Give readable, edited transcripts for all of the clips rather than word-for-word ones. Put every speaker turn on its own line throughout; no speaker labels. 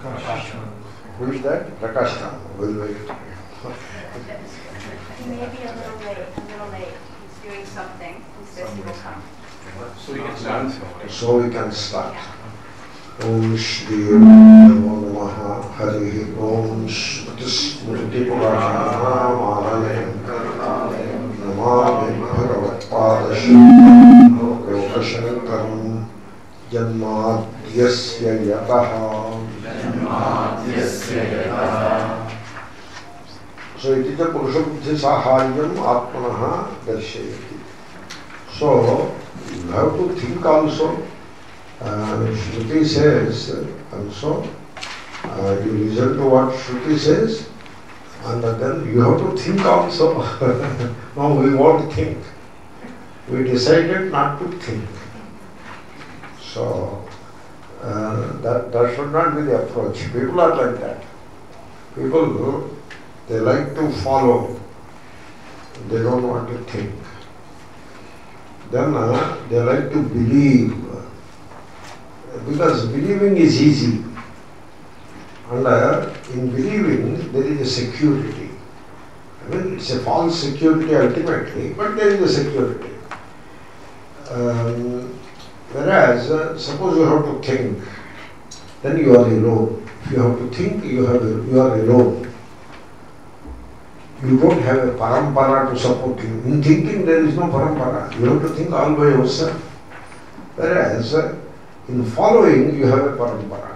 Who is that? Prakashna. We'll wait.
He may be a little late. He's doing something. He says he will come.
So we can start.
So we can start. Om Shri Namo Namaha Hari Om Shruti Smriti Purana Namami Bhagavat Padasham Lokashankaram Janmadhyasya Yataha. So it is a Purusha Buddhi Saharyam Atmanaha Darshayati. So you have to think also. Shruti says also, you listen to what Shruti says, and then you have to think also. No, we won't think. We decided not to think. So that should not be the approach. People are like that. People, they like to follow. They don't want to think. Then they like to believe. Because believing is easy. And in believing, there is a security. I mean, it's a false security ultimately, but there is a security. Whereas, suppose you have to think, then you are alone. If you have to think, you are alone. You don't have a parampara to support you. In thinking, there is no parampara. You have to think all by yourself. Whereas, in following, you have a parampara.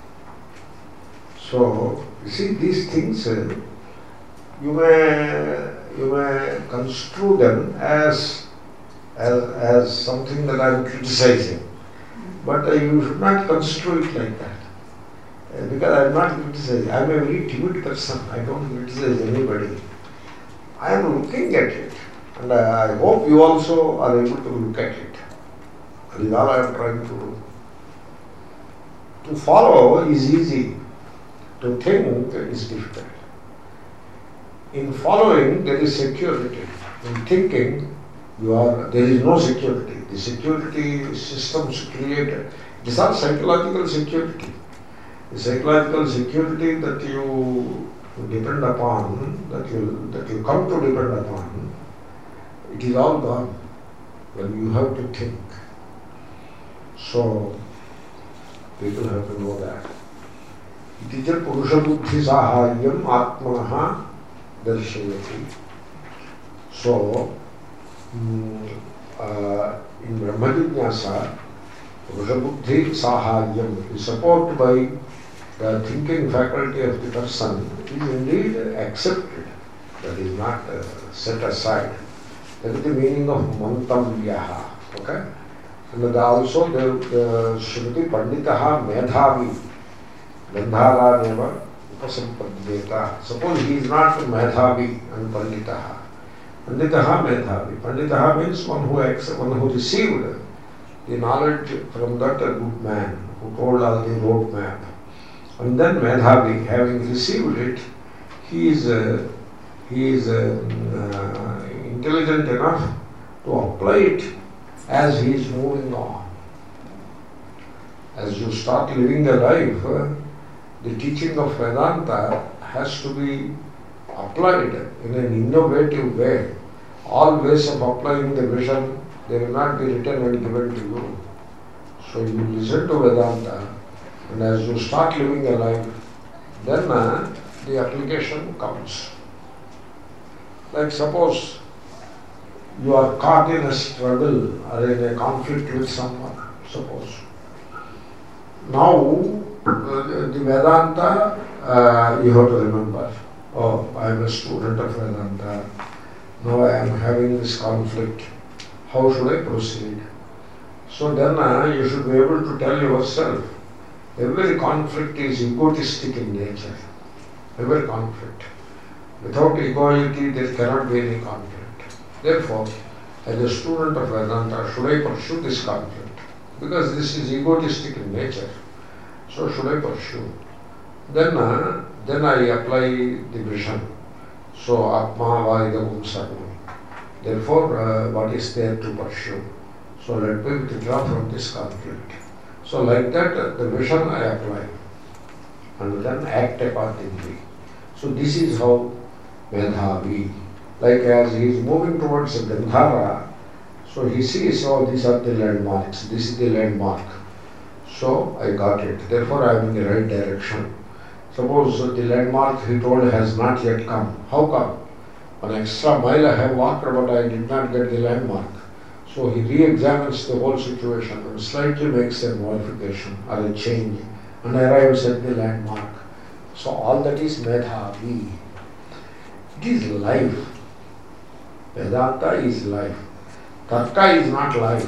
So, you see, these things, you may construe them as something that I am criticizing. But you should not construe it like that. Because I am not criticizing. I am a very timid person. I don't criticize anybody. I am looking at it. And I hope you also are able to look at it. That is all I am trying to do. To follow is easy. To think is difficult. In following, there is security. In thinking, there is no security. The security systems created, these are psychological security. The psychological security that you depend upon, that you come to depend upon, it is all gone when you have to think. So, people have to know that. It is a Purusha Buddhi Saharyam Atmanaha Darshayati. So, in Brahma Jignasa, Purusha Buddhi Saharyam is supported by the thinking faculty of the person is indeed accepted. That is not set aside. That is the meaning of Mantamyaha. Okay? And also the Shruti Panditaha Medhavi Gandhara Neva Upasampadeta. Suppose he is not Medhavi and Panditaha. Panditaha Medhavi. Panditaha means one who received the knowledge from that good man who told all the road map. And then Medhavi, having received it, he is intelligent enough to apply it as he is moving on. As you start living a life, the teaching of Vedanta has to be applied in an innovative way. All ways of applying the vision, they will not be written and given to you. So you listen to Vedanta, and as you start living a life, then the application comes. Like suppose you are caught in a struggle or in a conflict with someone, suppose. Now, the Vedanta, you have to remember, oh, I am a student of Vedanta, now I am having this conflict, how should I proceed? So then you should be able to tell yourself, every conflict is egotistic in nature. Every conflict. Without egoity, there cannot be any conflict. Therefore, as a student of Vedanta, should I pursue this conflict? Because this is egotistic in nature. So should I pursue? Then I apply the vision. So Atma Vaidagum Sarvam. Therefore, what is there to pursue? So let me withdraw from this conflict. So like that, the vision I apply. and then act accordingly. So this is how Medhavi, like as he is moving towards Gandhara, so he sees, oh, these are the landmarks, this is the landmark. So I got it, therefore I am in the right direction. Suppose the landmark he told has not yet come. How come? An extra mile I have walked, but I did not get the landmark. So he re-examines the whole situation and slightly makes a modification or a change and arrives at the landmark. So all that is Medhavi. It is life. Vedanta is life. Tarka is not life.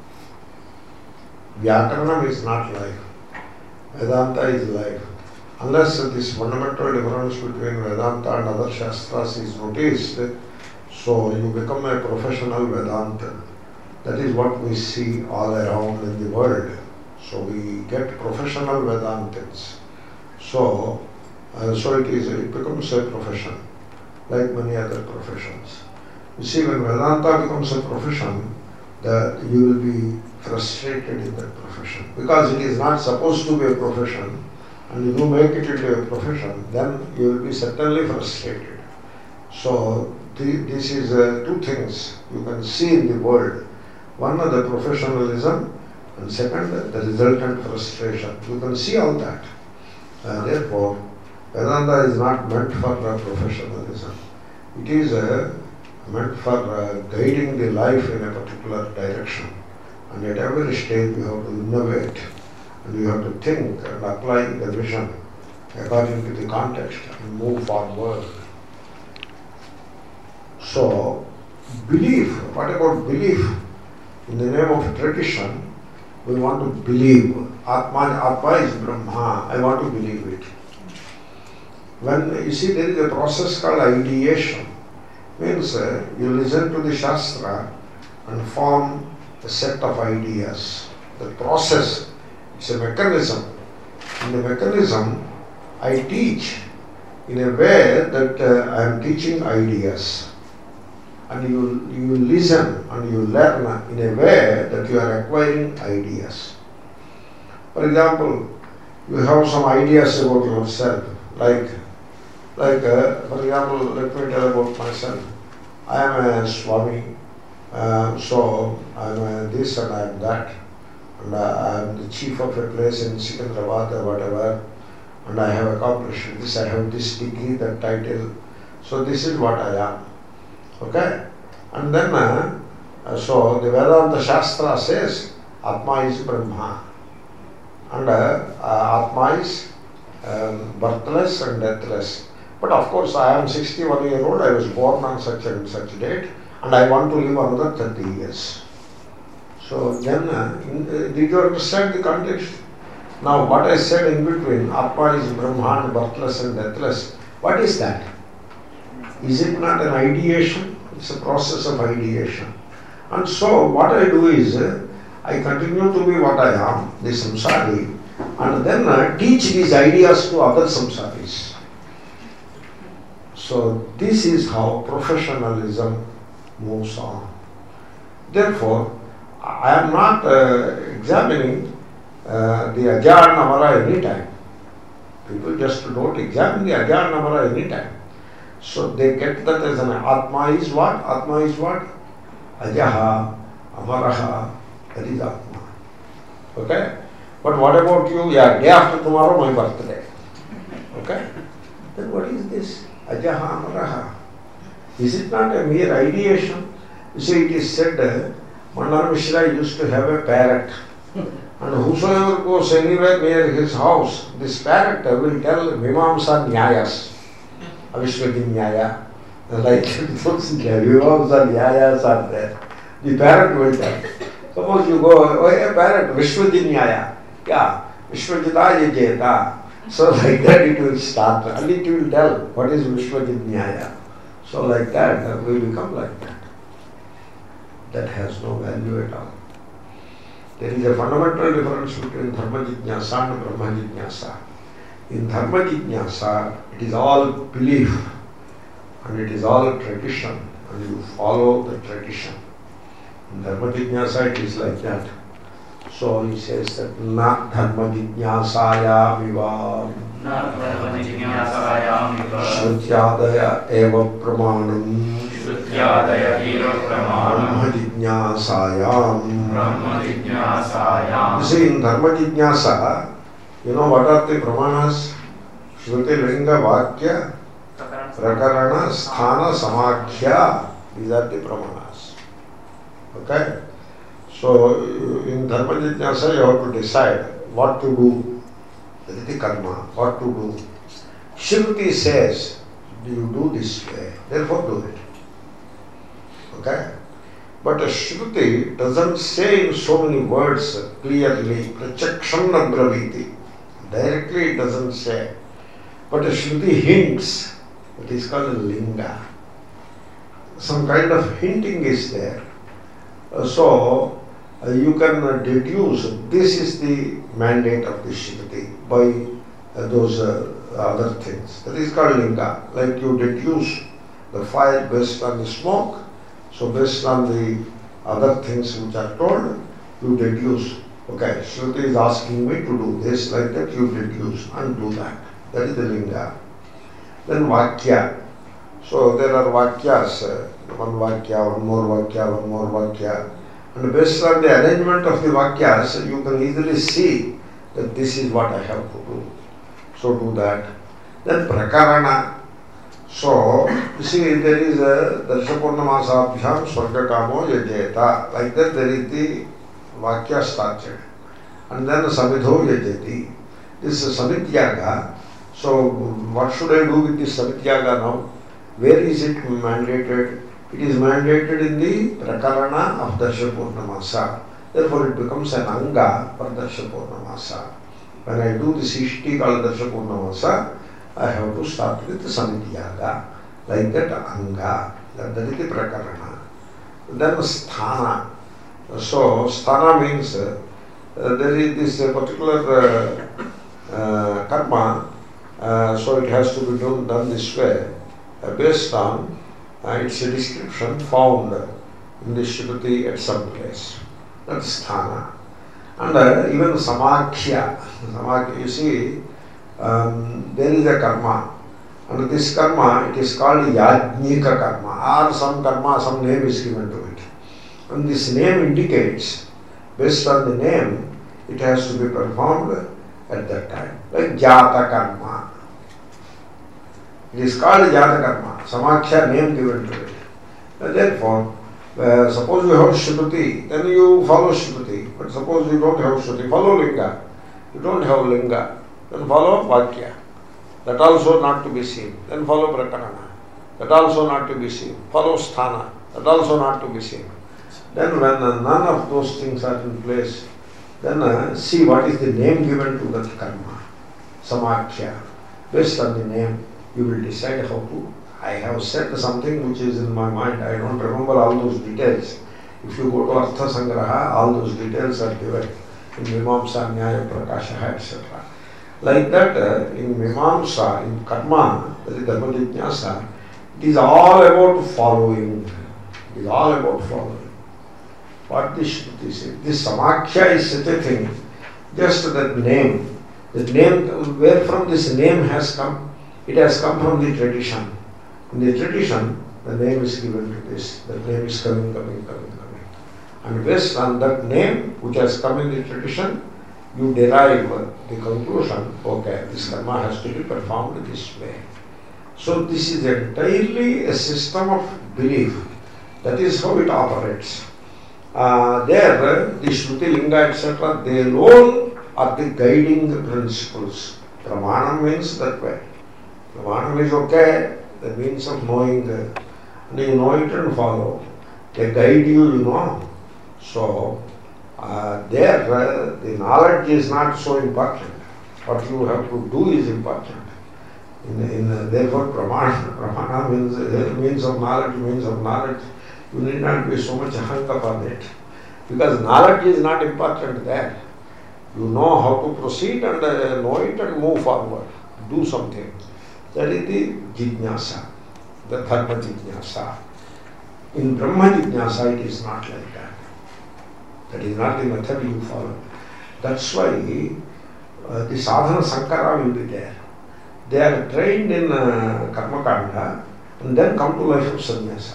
Vyakaranam is not life. Vedanta is life. Unless this fundamental difference between Vedanta and other Shastras is noticed, so you become a professional Vedantan. That is what we see all around in the world. So we get professional Vedantins. So it becomes a profession, like many other professions. You see, when Vedanta becomes a profession, that you will be frustrated in that profession. Because it is not supposed to be a profession, and if you make it into a profession, then you will be certainly frustrated. So this is two things you can see in the world. One, the professionalism, and second, the resultant frustration. You can see all that. Therefore, Vedanta is not meant for professionalism. It is meant for guiding the life in a particular direction. And at every stage you have to innovate, and you have to think and apply the vision according to the context and move forward. So, belief, what about belief? In the name of tradition, we want to believe. Atma is Brahma, I want to believe it. When you see there is a process called ideation, means you listen to the Shastra and form a set of ideas. The process, it's a mechanism. In the mechanism, I teach in a way that I am teaching ideas. And you listen and you learn in a way that you are acquiring ideas. For example, you have some ideas about yourself, like for example, let me tell about myself. I am a Swami, so I am this and I am that, and I am the chief of a place in Secunderabad or whatever, and I have accomplished this, I have this degree, that title, so this is what I am. Okay? And then, so the Vedanta Shastra says, Atma is Brahma. And Atma is birthless and deathless. But of course, I am 61-year-old, I was born on such and such date, and I want to live another 30 years. So then, did you understand the context? Now, what I said in between, Atma is Brahma and birthless and deathless, what is that? Is it not an ideation? It's a process of ideation. And so what I do is, I continue to be what I am, the samsari, and then teach these ideas to other samsaris. So this is how professionalism moves on. Therefore, I am not examining the Ajar Namara any time. People just don't examine the Ajar Namara any time. So they get that as an Atma is what? Atma is what? Ajaha, Amaraha, that is Atma. Okay? But what about you? Yeah, day after tomorrow my birthday. Okay? Then what is this? Ajaha, Amaraha. Is it not a mere ideation? You see, it is said, Mandana Mishra used to have a parrot. And whosoever goes anywhere near his house, this parrot will tell Mimamsa Nyayas. Avishwati Nyaya, like those Vimamsa Nyayas are there. The parrot will tell. Suppose you go, oh, a parrot, Vishwati Nyaya. Yeah, Vishwajita Jeta. So like that it will start, and it will tell what is Vishwati Nyaya. So like that, we become like that. That has no value at all. There is a fundamental difference between Dharma Jijnasa and Brahma Jijnasa. In Dharma Jijnasa, it is all belief and it is all tradition, and you follow the tradition. In Dharma Jijnasa, it is like that. So he says that Na Dharma Jijnasaya Viva
न ब्रह्मजिज्ञासायाम् इव
श्रुत्यादय एव प्रमाणम्
श्रुत्यादय एव प्रमाणम्
ब्रह्मजिज्ञासायाम्.
ब्रह्मजिज्ञासायाम्.
You see, in dharma jignasa, you know what are the pramanas? Shruti, Linga, Vakya, Prakarana, Sthana, Samakhya. These are the pramanas. Okay? So, in dharma jignasa, you have to decide what to do. That is the karma. What to do. Shruti says, you do this way, therefore do it. Okay? But a Shruti doesn't say in so many words clearly, Prachaksham Nabraviti. Directly it doesn't say. But a Shruti hints. It is called a linga. Some kind of hinting is there. So you can deduce this is the mandate of the Shruti by those other things. That is called linga. Like you deduce the fire based on the smoke. So based on the other things which are told, you deduce. Okay, Shruti is asking me to do this, like that you deduce and do that. That is the linga. Then Vakya. So there are Vakyas, one Vakya, one more Vakya, one more Vakya. And based on the arrangement of the Vakyas, you can easily see that this is what I have to do. So do that. Then Prakarana. So, you see, there is a Darshapurnamasabhyam Swargakamo Yajeta. Like that, there is the Vakya started. And then Samidho Yajeti. This is Samityaga. So, what should I do with this Samityaga now? Where is it mandated? It is mandated in the Prakarana of Darshapurnamasa. Therefore, it becomes an Anga for Darshapurnamasa. When I do this Ishti called Darshapurnamasa, I have to start with Samityaga, like that Anga, that is the Prakarana. Then Sthana. So Sthana means there is this particular karma, so it has to be done this way, based on its description found in the Shruti at some place. That's Sthana. And even Samakhya. Samakhya, you see, there is a karma, and this karma, it is called Yajnika karma, or some karma, some name is given to it. And this name indicates, based on the name, it has to be performed at that time. Like Jata karma. It is called Jata karma, Samakhya name given to it. And therefore, suppose you have Shruti, then you follow Shruti. But suppose you don't have Shruti, follow Linga. You don't have Linga, then follow Vakya. That also not to be seen. Then follow Prakarana. That also not to be seen. Follow Sthana. That also not to be seen. Then when none of those things are in place, then see what is the name given to that karma. Samakhya. Based on the name, you will decide how to. I have said something which is in my mind. I don't remember all those details. If you go to Artha Sangraha, all those details are given in Mimamsa, Nyaya, Prakasha, etc. Like that, in Mimamsa, in Karma, that is Dharma Jignasa, it is all about following. It is all about following. What this Shruti says. This Samakhya is such a thing. Just that name. The name, where from this name has come? It has come from the tradition. In the tradition, the name is given to this. The name is coming. And based on that name, which has come in the tradition, you derive the conclusion, okay, this karma has to be performed this way. So this is entirely a system of belief. That is how it operates. There, the Shruti, Linga, etc., they alone are the guiding principles. Pramanam means that way. Pramanam is okay, the means of knowing, and you know it and follow. They guide you, you know. So, there, the knowledge is not so important. What you have to do is important. Therefore, pramana means of knowledge. You need not be so much hung up on it. Because knowledge is not important there. You know how to proceed and know it and move forward. Do something. That is the jignasa, the dharma jignasa. In Brahma jignasa, it is not like that. That is not the method you follow. That's why the sadhana sankara will be there. they are trained in karma kanda and then come to life of sannyasa.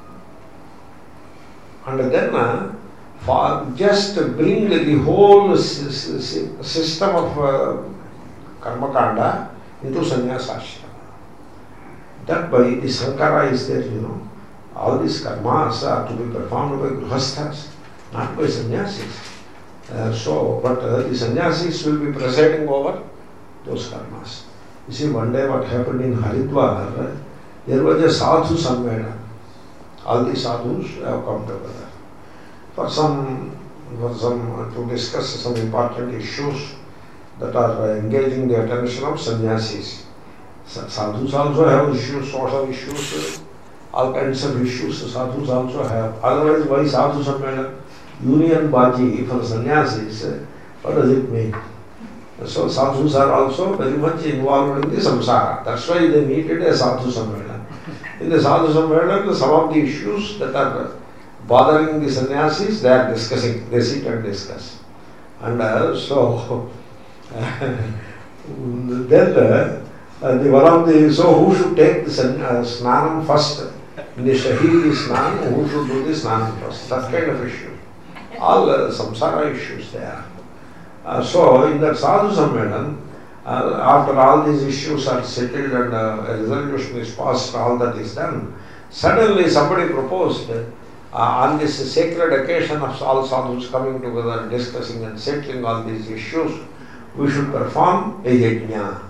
And then just bring the whole system of karma kanda into sannyasa ashrama. That by the sankara is there, all these karmas are to be performed by grihasthas, not by sannyasis. But the sannyasis will be presiding over those karmas. You see, one day what happened in Haridwar, there was a sadhu sammela. All the sadhus have come together for some to discuss some important issues that are engaging the attention of sannyasis. Sadhus also have issues, social issues, all kinds of issues sadhus also have. Otherwise, why sadhu sammela? Union body for sannyasis, what does it mean? So sadhus are also very much involved in the samsara. That's why they needed a sadhu sammela. In the sadhu sammela, some of the issues that are bothering the sannyasis, they are discussing. They sit and discuss. And so who should take the snanam first? In the Shahidi Snan, who should do the Snan first? That kind of issue. All samsara issues there. So in that sadhu sammelan, after all these issues are settled and a resolution is passed, all that is done, suddenly somebody proposed on this sacred occasion of all sadhus coming together, discussing and settling all these issues, we should perform a yajna.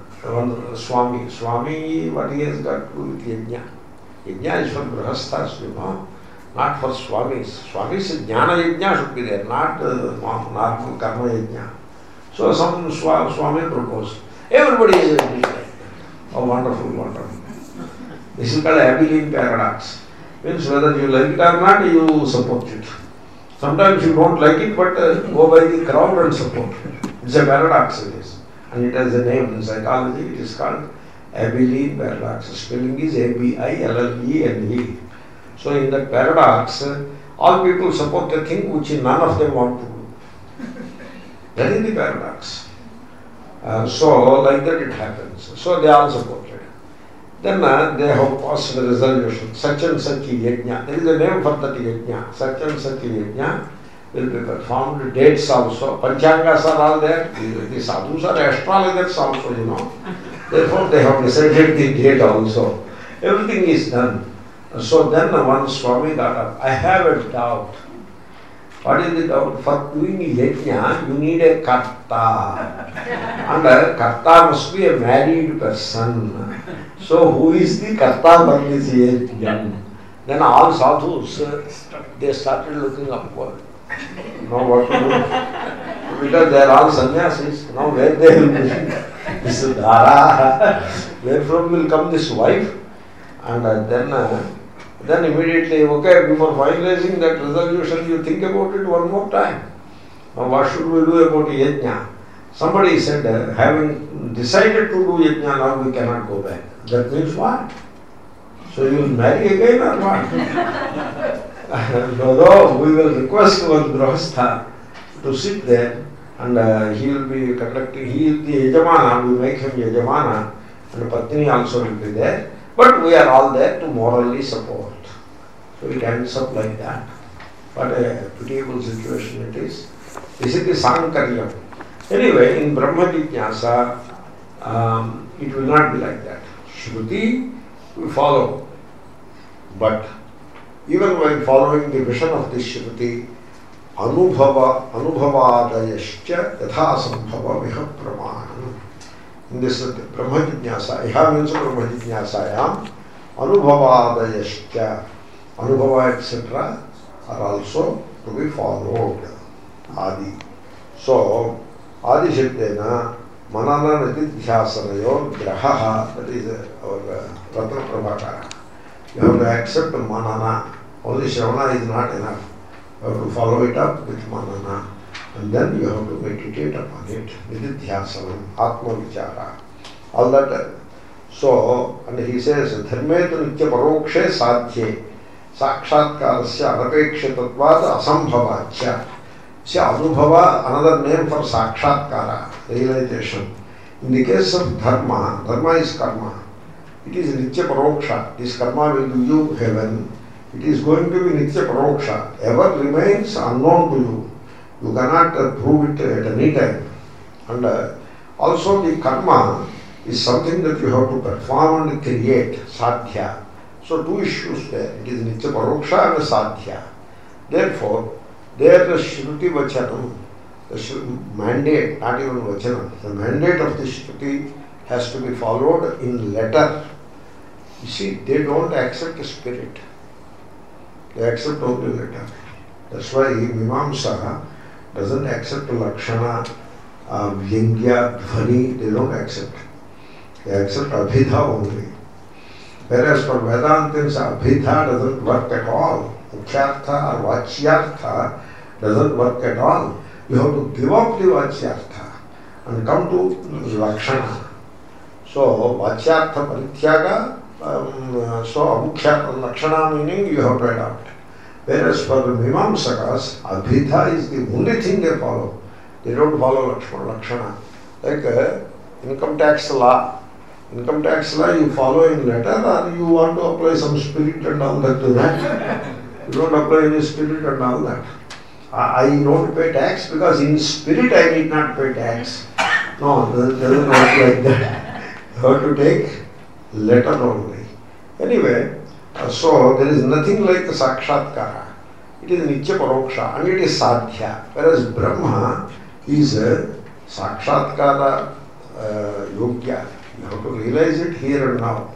Swami, what he has got to do with yajna? Yajna is for grihasthas, not for swamis. Swamis, jnana yajna should be there, not normal karma yajna. So some swami proposed. Everybody is agreed. Oh, wonderful, wonderful. This is called Abilene paradox. Means whether you like it or not, you support it. Sometimes you don't like it, but go by the crowd and support it. It's a paradox, it is. And it has a name in psychology. It is called Abilene paradox. Spelling is Abilene. So in that paradox, all people support a thing which none of them want to do. That is the paradox. So like that it happens. So they all supported. Then they have passed the resolution. Such and such yajna. There is a name for that yajna. Such and such yajna will be performed. Dates also. Panchangas are all there. The sadhus are astrologers also, Therefore they have decided the date also. Everything is done. So then one Swami got up. I have a doubt. What is the doubt? For doing yajna, you need a karta. And a karta must be a married person. So who is the karta for this yajna? Then all sadhus, they started looking upward. Now what to do? Because they are all sannyasis. Now where they will be? This is dhara. Wherefrom will come this wife? And then immediately, okay, before finalizing that resolution, you think about it one more time. Now what should we do about yajna? Somebody said, having decided to do yajna, now we cannot go back. That means what? So you will marry again or what? No, we will request our grihastha to sit there and he will be conducting, he is the yajamana, we make him yajamana, and Patni also will be there. But we are all there to morally support. So it ends up like that. What a pitiable situation it is. This is the Sankaryam. Anyway, in Brahma Jignasa, it will not be like that. Shruti we follow. But even while following the vision of this Shruti, Anubhavadayascha Yathasambhava Viha Pramanam. In this Brahma Jignasa, Iha means Brahma Jignasayam, Anubhavadayascha, Anubhava etc. are also to be followed. Adi. So, Adi Shabdena, Manana Natidhyasanayo, Grahaha, that is our Ratna Prabhakara. You have to accept Manana. Only Shravana is not enough. You have to follow it up with Manana. And then you have to meditate upon it. Nididhyasanam, Atma Vichara. All that. So, and he says, Dharmetu Nitya Parokshe Sadhye, Sakshatkarasya Anapekshitatvad Asambhavachya. See, Anubhava, another name for Sakshatkara, realization. In the case of dharma, dharma is karma. It is nitya paroksha. This karma will give you heaven. It is going to be nitya paroksha. Ever remains unknown to you. You cannot prove it at any time. And also the karma is something that you have to perform and create, sadhya. So two issues there. It is nitya paroksha and sadhya. Therefore, there the shruti vachanam, the mandate, not even vachanam, the mandate of the shruti has to be followed in letter. You see, they don't accept spirit. They accept only letter. That's why Mimamsa doesn't accept lakshana, vyangya, dhvani, they don't accept. They accept abhidha only. Whereas for Vedantins, abhidha doesn't work at all. Mukhyartha or vachyartha doesn't work at all. You have to give up the vachyartha and come to lakshana. So, vachyartha parityaga, so amukhyartha lakshana meaning you have to adopt. Whereas for Mimamsakas, abhidha is the only thing they follow. They don't follow lakshana. Like income tax law. Income tax law you follow in letter, or you want to apply some spirit and all that to that. You don't apply any spirit and all that. I don't pay tax because in spirit I need not pay tax. No, it doesn't work like that. You have to take letter only. Anyway, so there is nothing like the sakshatkara. It is nitya paroksha and it is sadhya. Whereas Brahma is a sakshatkara yogya. You have to realize it here and now.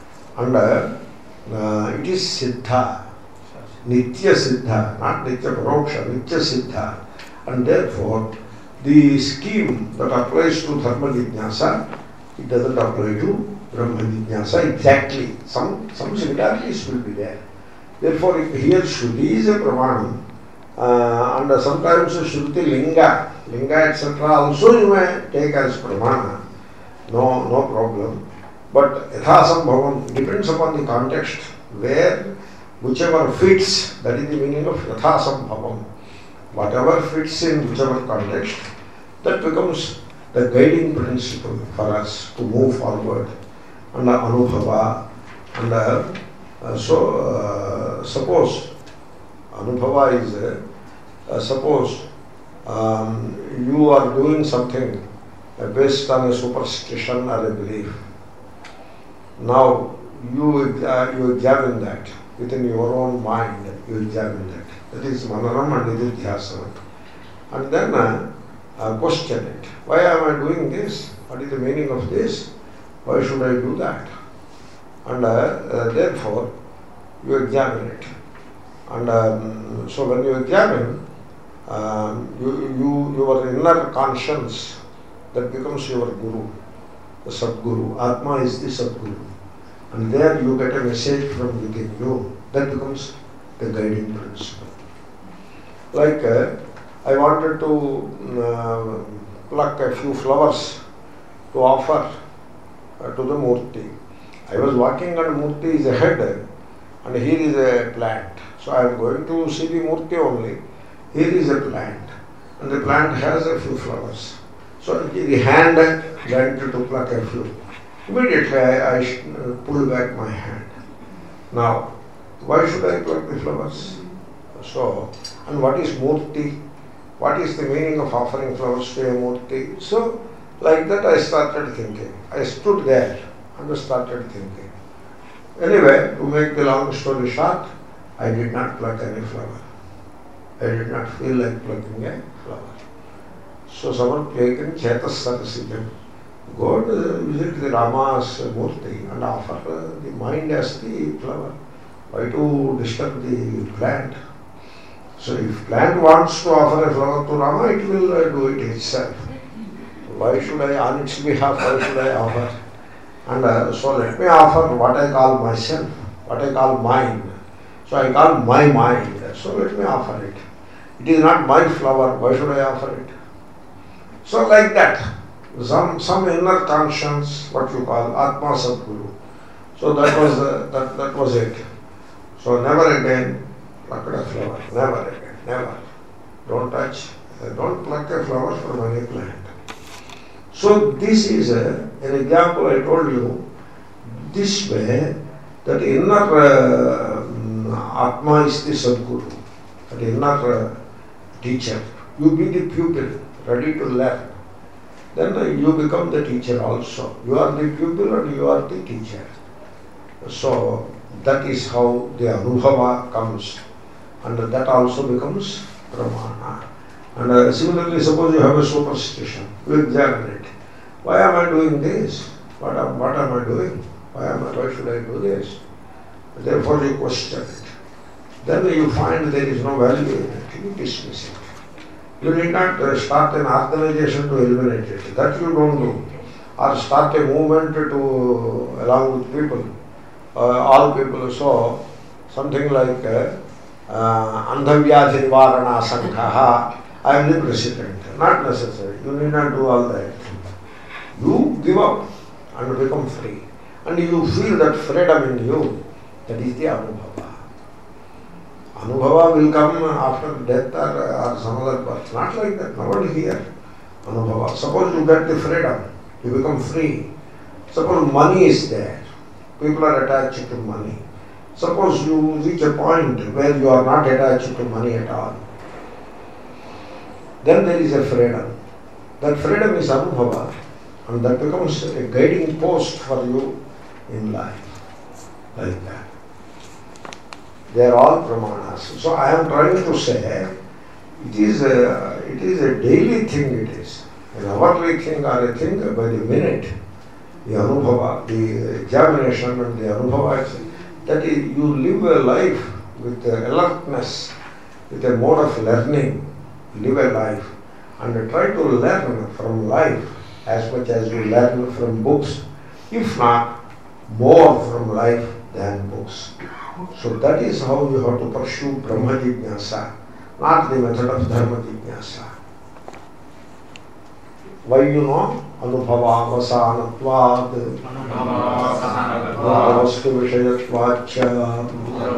And it is siddha. Nitya siddha, not nitya paroksha, nitya siddha. And therefore, the scheme that applies to dharma jnana, it doesn't apply to Brahma jnana exactly. Some similarities will be there. Therefore, here Shruti is a pramanam, and sometimes Shruti linga etc. also you may take as pramana. No problem. But yathasambhavam depends upon the context where whichever fits, that is the meaning of yathasambhavam. Whatever fits in whichever context, that becomes the guiding principle for us to move forward. And anubhava, and suppose anubhava is suppose you are doing something based on a superstition or a belief. Now you examine that within your own mind. You examine that. That is mananam and nididhyasanam. And then question it. Why am I doing this? What is the meaning of this? Why should I do that? And therefore you examine it. And so when you examine, your inner conscience, that becomes your guru, the Sadguru. Atma is the Sadguru. And there you get a message from within you. That becomes the guiding principle. Like I wanted to pluck a few flowers to offer to the Murti. I was walking and Murti is ahead and here is a plant. So I am going to see the Murti only. Here is a plant and the plant has a few flowers. So the hand went to pluck a few. Immediately I pulled back my hand. Now, why should I pluck the flowers? So, and what is Murti? What is the meaning of offering flowers to a Murti? So, like that I started thinking. I stood there and started thinking. Anyway, to make the long story short, I did not pluck any flower. I did not feel like plucking a flower. So Samarpyakan Chetas Sarasijam. Go visit the Rama's Murti and offer the mind as the flower. Why to disturb the plant? So if plant wants to offer a flower to Rama, it will do it itself. Why should I, on its behalf, why should I offer? And so let me offer what I call myself, what I call mine. So I call my mind. So let me offer it. It is not my flower, why should I offer it? So like that, some inner conscience, what you call Atma Sadguru. So that was it. So never again pluck a flower. Never again. Never. Don't touch. Don't pluck a flower from any plant. So this is an example I told you. This way, that inner Atma is the Sadguru, that inner teacher. You be the pupil, ready to learn. Then you become the teacher also. You are the pupil and you are the teacher. So that is how the Anubhava comes. And that also becomes Pramana. And similarly, suppose you have a superstition, you examine it. Why am I doing this? What am I doing? Why should I do this? Therefore you question it. Then you find there is no value in it, you dismiss it. You need not start an organization to eliminate it. That you don't do. Or start a movement to, along with people, all people. So, something like Andhavyadhi Nivarana Sanghaha, I am the president. Not necessary. You need not do all that. You give up and become free. And you feel that freedom in you. That is the Anubhava. Anubhava will come after death or some other birth. Not like that. Not here. Anubhava. Suppose you get the freedom. You become free. Suppose money is there. People are attached to money. Suppose you reach a point where you are not attached to money at all. Then there is a freedom. That freedom is Anubhava. And that becomes a guiding post for you in life. Like that. They are all pramanas. So I am trying to say, it is a daily thing it is. An hourly thing or a thing by the minute. The Anubhava, the examination and the Anubhava, that is, you live a life with alertness, with a mode of learning. Live a life and try to learn from life as much as you learn from books, if not more from life than books. So that is how you have to pursue Brahma Jignasa, not the method of Dharma Jignasa. Why you know? Anubhava avasanatvad, Bhavastu Vishayatvacha,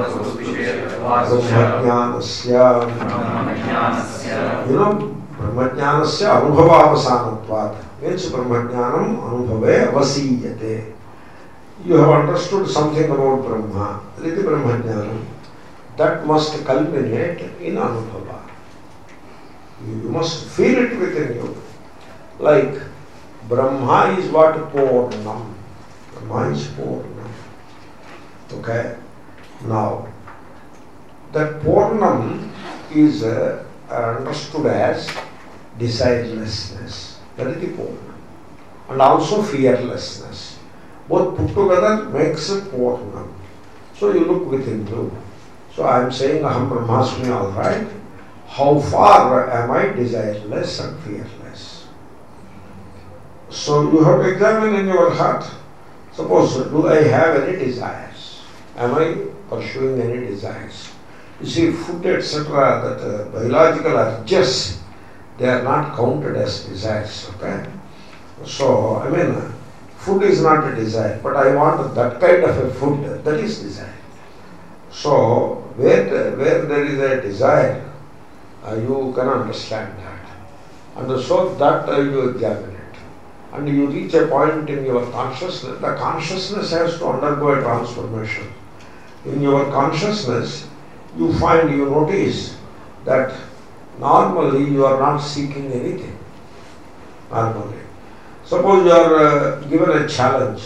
Brahmajnanasya. You know, Brahmajnanasya Anubhava avasanatvad means Brahmajnanam Anubhave vasiyate. You have understood something about Brahma, Riti Brahmajnanam, that must culminate in Anubhava. You must feel it within you. Like Brahma is what? Purnam. Brahma is Purnam. Okay? Now, that Purnam is understood as desirelessness. That is the Purnam. And also fearlessness. Both put together makes it Purnam. So you look within you. So I am saying Aham Brahmasmi, all right. How far am I desireless and fearless? So you have to examine in your heart. Suppose, do I have any desires? Am I pursuing any desires? You see, food, etc., that biological urges, they are not counted as desires. Okay? So, I mean, food is not a desire, but I want that kind of a food, that is desire. So, where there is a desire, you can understand that. And so that you examine it. And you reach a point in your consciousness, the consciousness has to undergo a transformation. In your consciousness, you notice that normally you are not seeking anything. Normally. Suppose you are given a challenge.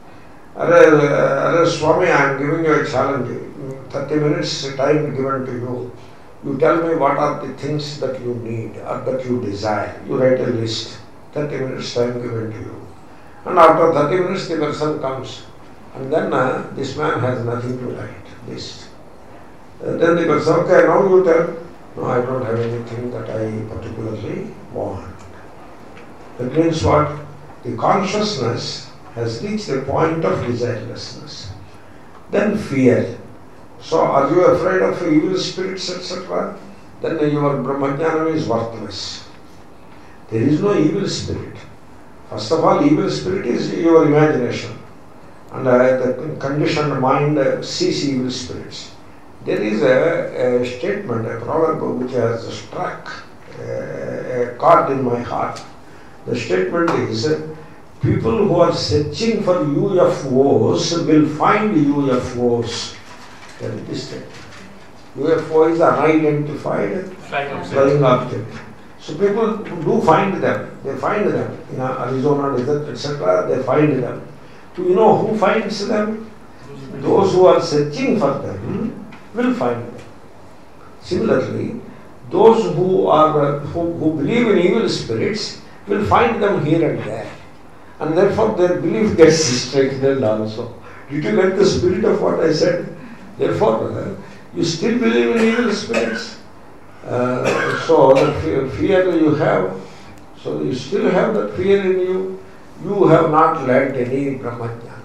Swami, I am giving you a challenge. 30 minutes time given to you. You tell me what are the things that you need or that you desire. You write a list. 30 minutes time given to you. And after 30 minutes the person comes. And then this man has nothing to write. List. Then the person, okay, now you tell. No, I don't have anything that I particularly want. That means what? The consciousness has reached a point of desirelessness. Then fear. So are you afraid of evil spirits, etc.? Then your Brahmajnanam is worthless. There is no evil spirit. First of all, evil spirit is your imagination. And the conditioned mind sees evil spirits. There is a statement, a proverb which has struck a chord in my heart. The statement is, people who are searching for UFOs will find UFOs. That is the statement. UFO is unidentified flying object. So people do find them. They find them in Arizona desert, etc. They find them. Do you know who finds them? Those who are searching for them will find them. Similarly, those who believe in evil spirits will find them here and there, and therefore their belief gets strengthened also. Did you get the spirit of what I said? Therefore, you still believe in evil spirits. So the fear you have, so you still have that fear in you. You have not learnt any Brahmajnana.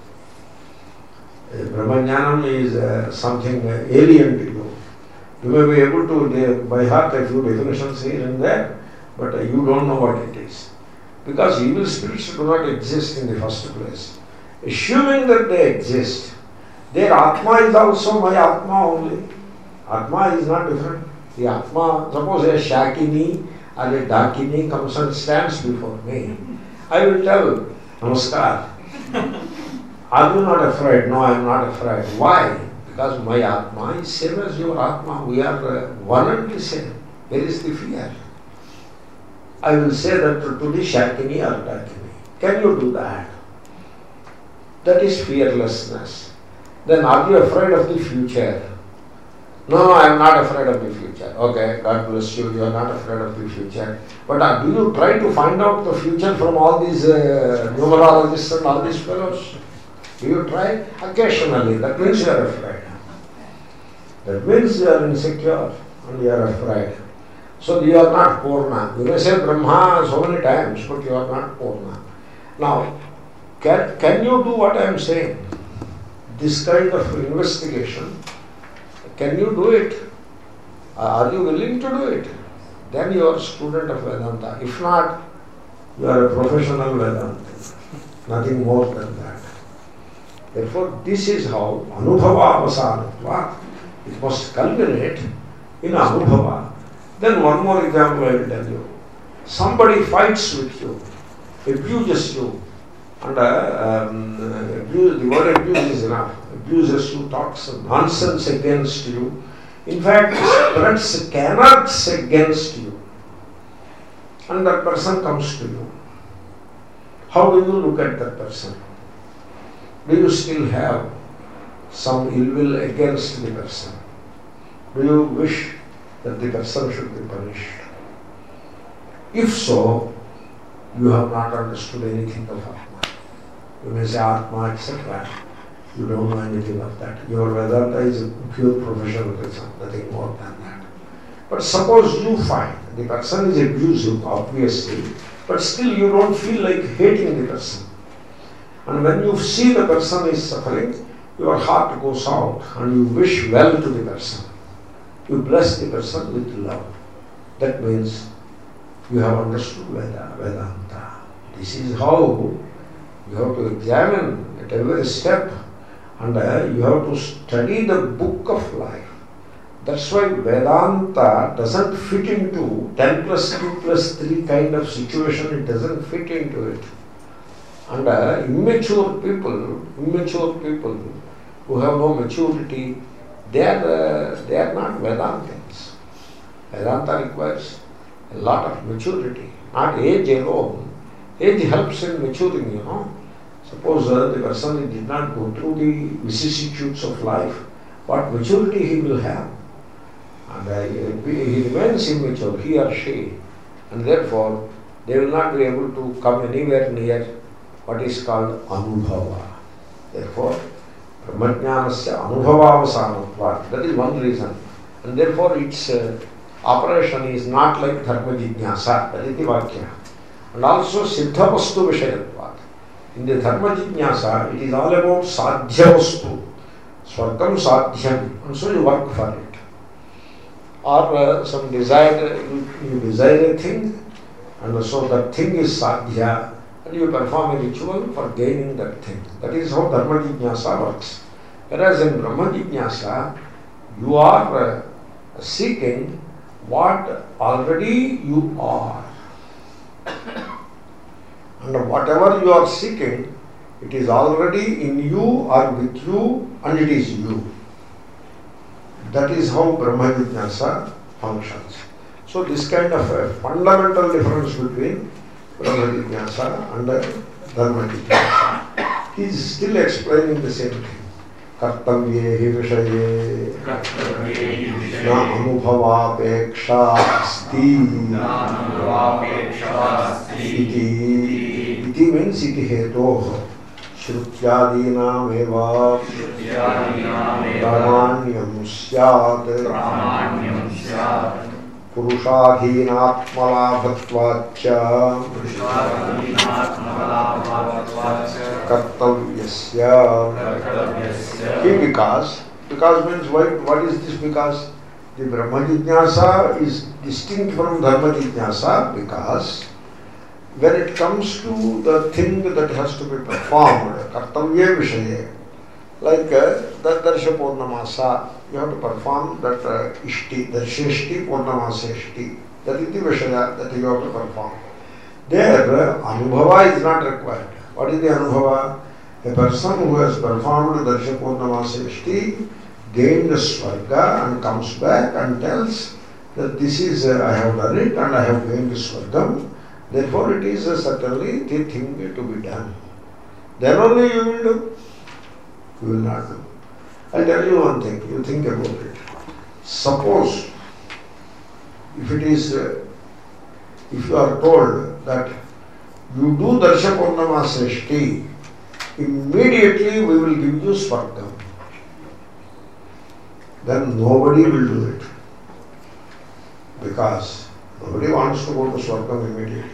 Brahmajnanam is something alien to you. You may be able to by heart a few definitions here and there, but you don't know what it is. Because evil spirits do not exist in the first place. Assuming that they exist, their Atma is also my Atma only. Atma is not different. The Atma, suppose a Shakini or a Dakini comes and stands before me. I will tell, Namaskar. Are you not afraid? No, I am not afraid. Why? Because my Atma is same as your Atma. We are one and the same. Where is the fear? I will say that to the Shakini or Dakini. Can you do that? That is fearlessness. Then are you afraid of the future? No, I am not afraid of the future. Okay, God bless you, you are not afraid of the future. But do you try to find out the future from all these numerologists and all these fellows? Do you try? Occasionally. That means you are afraid. That means you are insecure and you are afraid. So you are not Purna. You may say Brahma so many times, but you are not Purna. Now, can you do what I am saying? This kind of investigation, can you do it? Are you willing to do it? Then you are a student of Vedanta. If not, you are a professional Vedanta. Nothing more than that. Therefore, this is how Anubhava Avasanatva, it must culminate in Anubhava. Then one more example I will tell you. Somebody fights with you, abuses you, and the word abuse is enough. Abuses you, talks nonsense against you. In fact, spreads canards against you. And that person comes to you. How do you look at that person? Do you still have some ill will against the person? Do you wish that the person should be punished? If so, you have not understood anything of Atma. You may say Atma, etc. You don't know anything of that. Your Vedanta is a pure professionalism, nothing more than that. But suppose you find the person is abusive, obviously, but still you don't feel like hating the person. And when you see the person is suffering, your heart goes out and you wish well to the person. You bless the person with love. That means you have understood Vedanta. This is how you have to examine at every step, and you have to study the book of life. That's why Vedanta doesn't fit into 10 plus 2 plus 3 kind of situation. It doesn't fit into it. And immature people who have no maturity, they are not Vedantins. Vedanta requires a lot of maturity, not age alone. Age helps in maturing, you know. Suppose the person did not go through the vicissitudes of life, what maturity he will have? And he remains immature, he or she, and therefore they will not be able to come anywhere near what is called Anubhava. Therefore, Brahmajnanasya Anubhava-avasanatvat, that is one reason. And therefore its operation is not like Dharma Jignasa, that is the Vakya. And also Siddha Vastu Vishayatvat. In the Dharma Jignasa, it is all about Sadhya Vastu, Swargam Sadhyam, and so you work for it. Or some desire, you desire a thing, and so that thing is Sadhya, and you perform a ritual for gaining that thing. That is how Dharma Jignasa works. Whereas in Brahma Jignasa, you are seeking what already you are. And whatever you are seeking, it is already in you or with you, and it is you. That is how Brahma Jignasa functions. So this kind of a fundamental difference between Brahma Jignasa and Dharma Jignasa. He is still explaining the same thing. Kartavye hi vishaye na anubhavapeksha asti iti means iti hetoh shrutyadinam eva pramanyam syat purushadhinatmalabhatvacha kartavyasya. Because means what is this because? The Brahma Jignasa is distinct from Dharma Jignasa because when it comes to the thing that has to be performed, kartavya vishaye, like that Darsha Purnamasa, you have to perform that ishti, that sheshti, Purnamasa ishti, that is the vishaya that you have to perform. There, anubhava is not required. What is the anubhava? A person who has performed Darsha Purnamasa ishti gained the Swarga and comes back and tells that this is, I have done it and I have gained the Swargam. Therefore, it is certainly the thing to be done. Then only you will do. You will not do. I'll tell you one thing. You think about it. Suppose, if it is, if you are told that you do Darsha Purnamasa ishti, immediately we will give you Swargam. Then nobody will do it. Because nobody wants to go to Swargam immediately.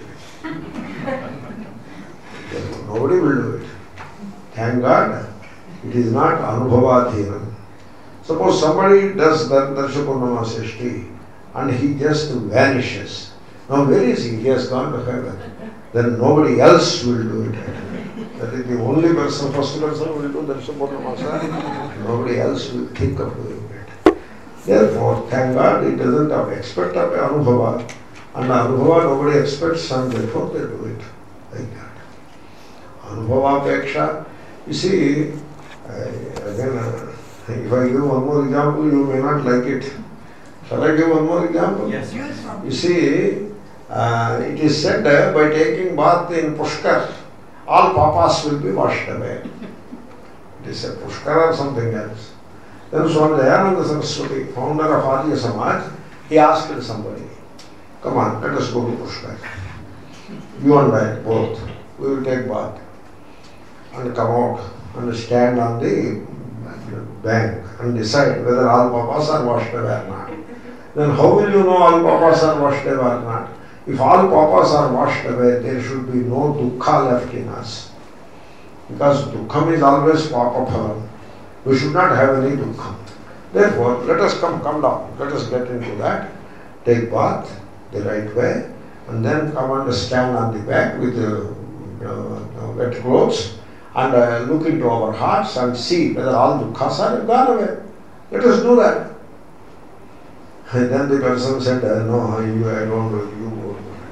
Nobody will do it. Thank God, it is not Anubhavadhinam. Suppose somebody does Darsha Purnamasa ishti and he just vanishes. Now where is he? He has gone to heaven. Then nobody else will do it. That is the only person, first person will do Darsha Purnamasa. Nobody else will think of doing it. Therefore, thank God it doesn't have expect of Anubhava. And Anubhava nobody expects and therefore they do it like that. Anubhava Peksha, you see, again, if I give one more example, you may not like it. Shall I give one more example?
Yes.
You see, it is said by taking bath in Pushkar, all papas will be washed away. It is a Pushkar or something else. Then Swami Dayananda Saraswati, founder of Arya Samaj, he asked somebody, come on, let us go to Pushkar. You and I, both. We will take bath and come out and stand on the bank and decide whether all papas are washed away or not. Then how will you know all papas are washed away or not? If all papas are washed away, there should be no dukkha left in us. Because dukkham is always papa phalam. We should not have any dukkham. Therefore, let us come down. Let us get into that. Take bath the right way and then come and stand on the back with wet clothes and look into our hearts and see whether all dukkhas are gone away. Let us do that. And then the person said, no, I don't do it, you go.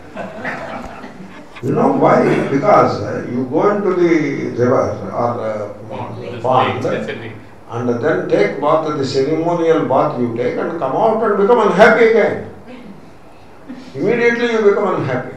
You know why? Because you go into the river or pond and then take bath, the ceremonial bath you take and come out and become unhappy again. Immediately you become unhappy.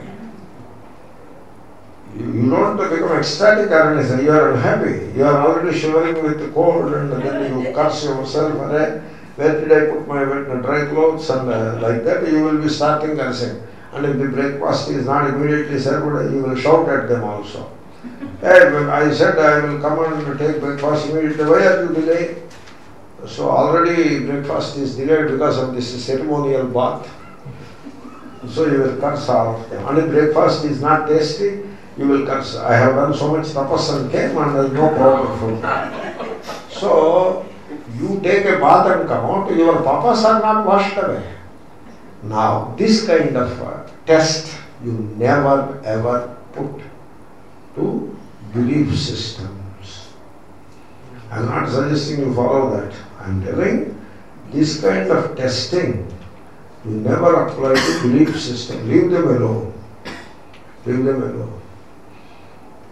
You don't become ecstatic or anything, you are unhappy. You are already shivering with the cold and then you curse yourself, where did I put my wet and dry clothes and like that you will be starting cursing. And if the breakfast is not immediately served, you will shout at them also. Hey, I said I will come and take breakfast immediately, why are you delaying? So already breakfast is delayed because of this ceremonial bath. So you will curse all of them. And if breakfast is not tasty, you will curse. I have done so much tapas and came and there is no problem for that. So you take a bath and come out, your papas are not washed away. Now this kind of test you never ever put to belief systems. I am not suggesting you follow that. I am telling this kind of testing you never apply to belief system. Leave them alone. Leave them alone.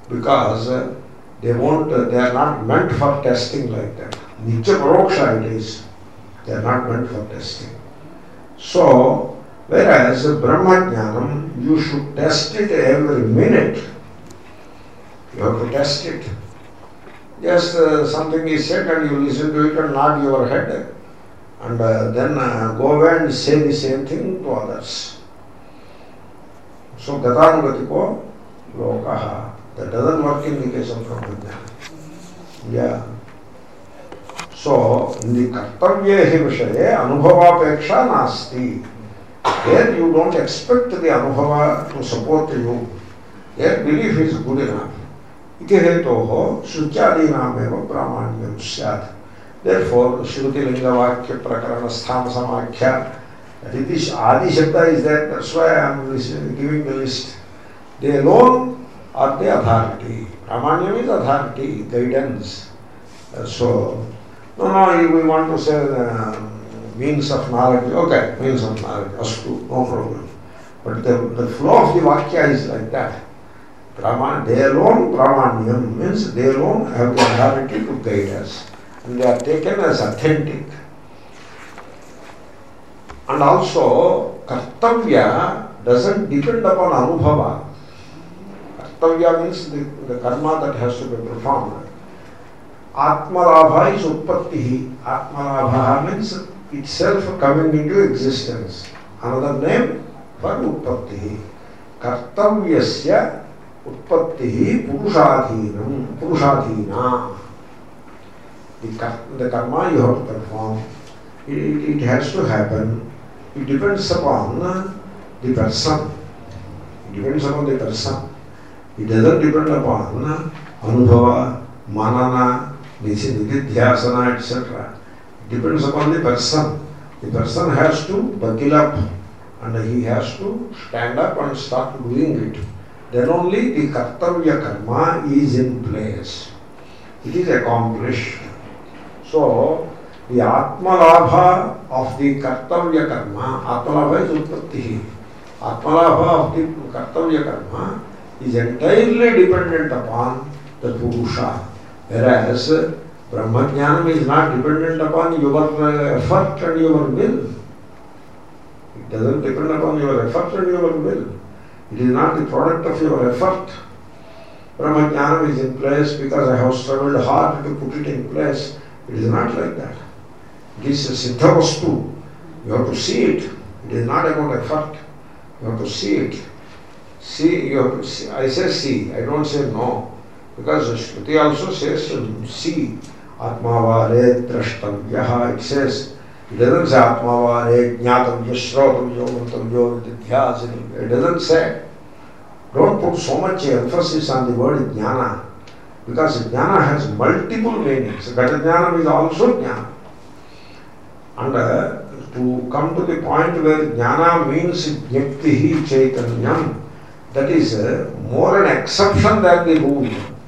because they are not meant for testing like that. Nitya Paroksha it is. They are not meant for testing. So, whereas Brahma Jnanam, you should test it every minute. You have to test it. Just something is said and you listen to it and nod your head and then go away and say the same thing to others. So, Gatanugatiko Lokaha. That doesn't work in the case of Brahmajnana. Yeah. So, in the Kartavyehi Vishaye, Anubhavapeksha Nasti. Here you don't expect the Anubhava to support you. Here belief is good enough. Iti hetoho Shrutyadinameva Pramanyam Syat. Therefore, Shruti Linga Vakya Prakarana Sthana Samakhya. This Adi Shabda is there, that's why I am giving the list. They alone are the authority. Pramanyam is authority, guidance. So, no, we want to say means of knowledge. Okay, means of knowledge, astu, no problem. But the flow of the Vakya is like that. They alone, Pramanyam means they alone have the authority to guide us. And they are taken as authentic. And also, Kartavya doesn't depend upon Anubhava. Kartavya means the karma that has to be performed. Atmalabha is Utpattihi. Atmalabha means itself coming into existence. Another name for Utpattihi. Kartavyasya Utpattihi Purushadhinam. Purushadhina. The karma you have to perform, it has to happen. It depends upon the person. It depends upon the person. It doesn't depend upon Anubhava, Manana, Nididhyasana, etc. It depends upon the person. The person has to buckle up and he has to stand up and start doing it. Then only the Kartavya karma is in place. It is accomplished. So, the Atmalabha of the Kartavya karma, Atmalabha is Utpattihi. Atmalabha of the Kartavya karma is entirely dependent upon the Purusha. Whereas Brahmajnanam is not dependent upon your effort and your will. It doesn't depend upon your effort and your will. It is not the product of your effort. Brahmajnanam is in place because I have struggled hard to put it in place. It is not like that. It is a siddha vastu. You have to see it. It is not about effort. You have to see it. See, you have to see. I say see, I don't say no. Because Shruti also says see. Atmavare drashtavyaha. It says, it doesn't say Atmavare jnatavya shrotavya mantavya vidhyasana. It doesn't say. Don't put so much emphasis on the word jnana. Because jnana has multiple meanings. Gata jnana is also jnana. And to come to the point where jnana means jnaptihi chaitanyam, that is more an exception than the rule.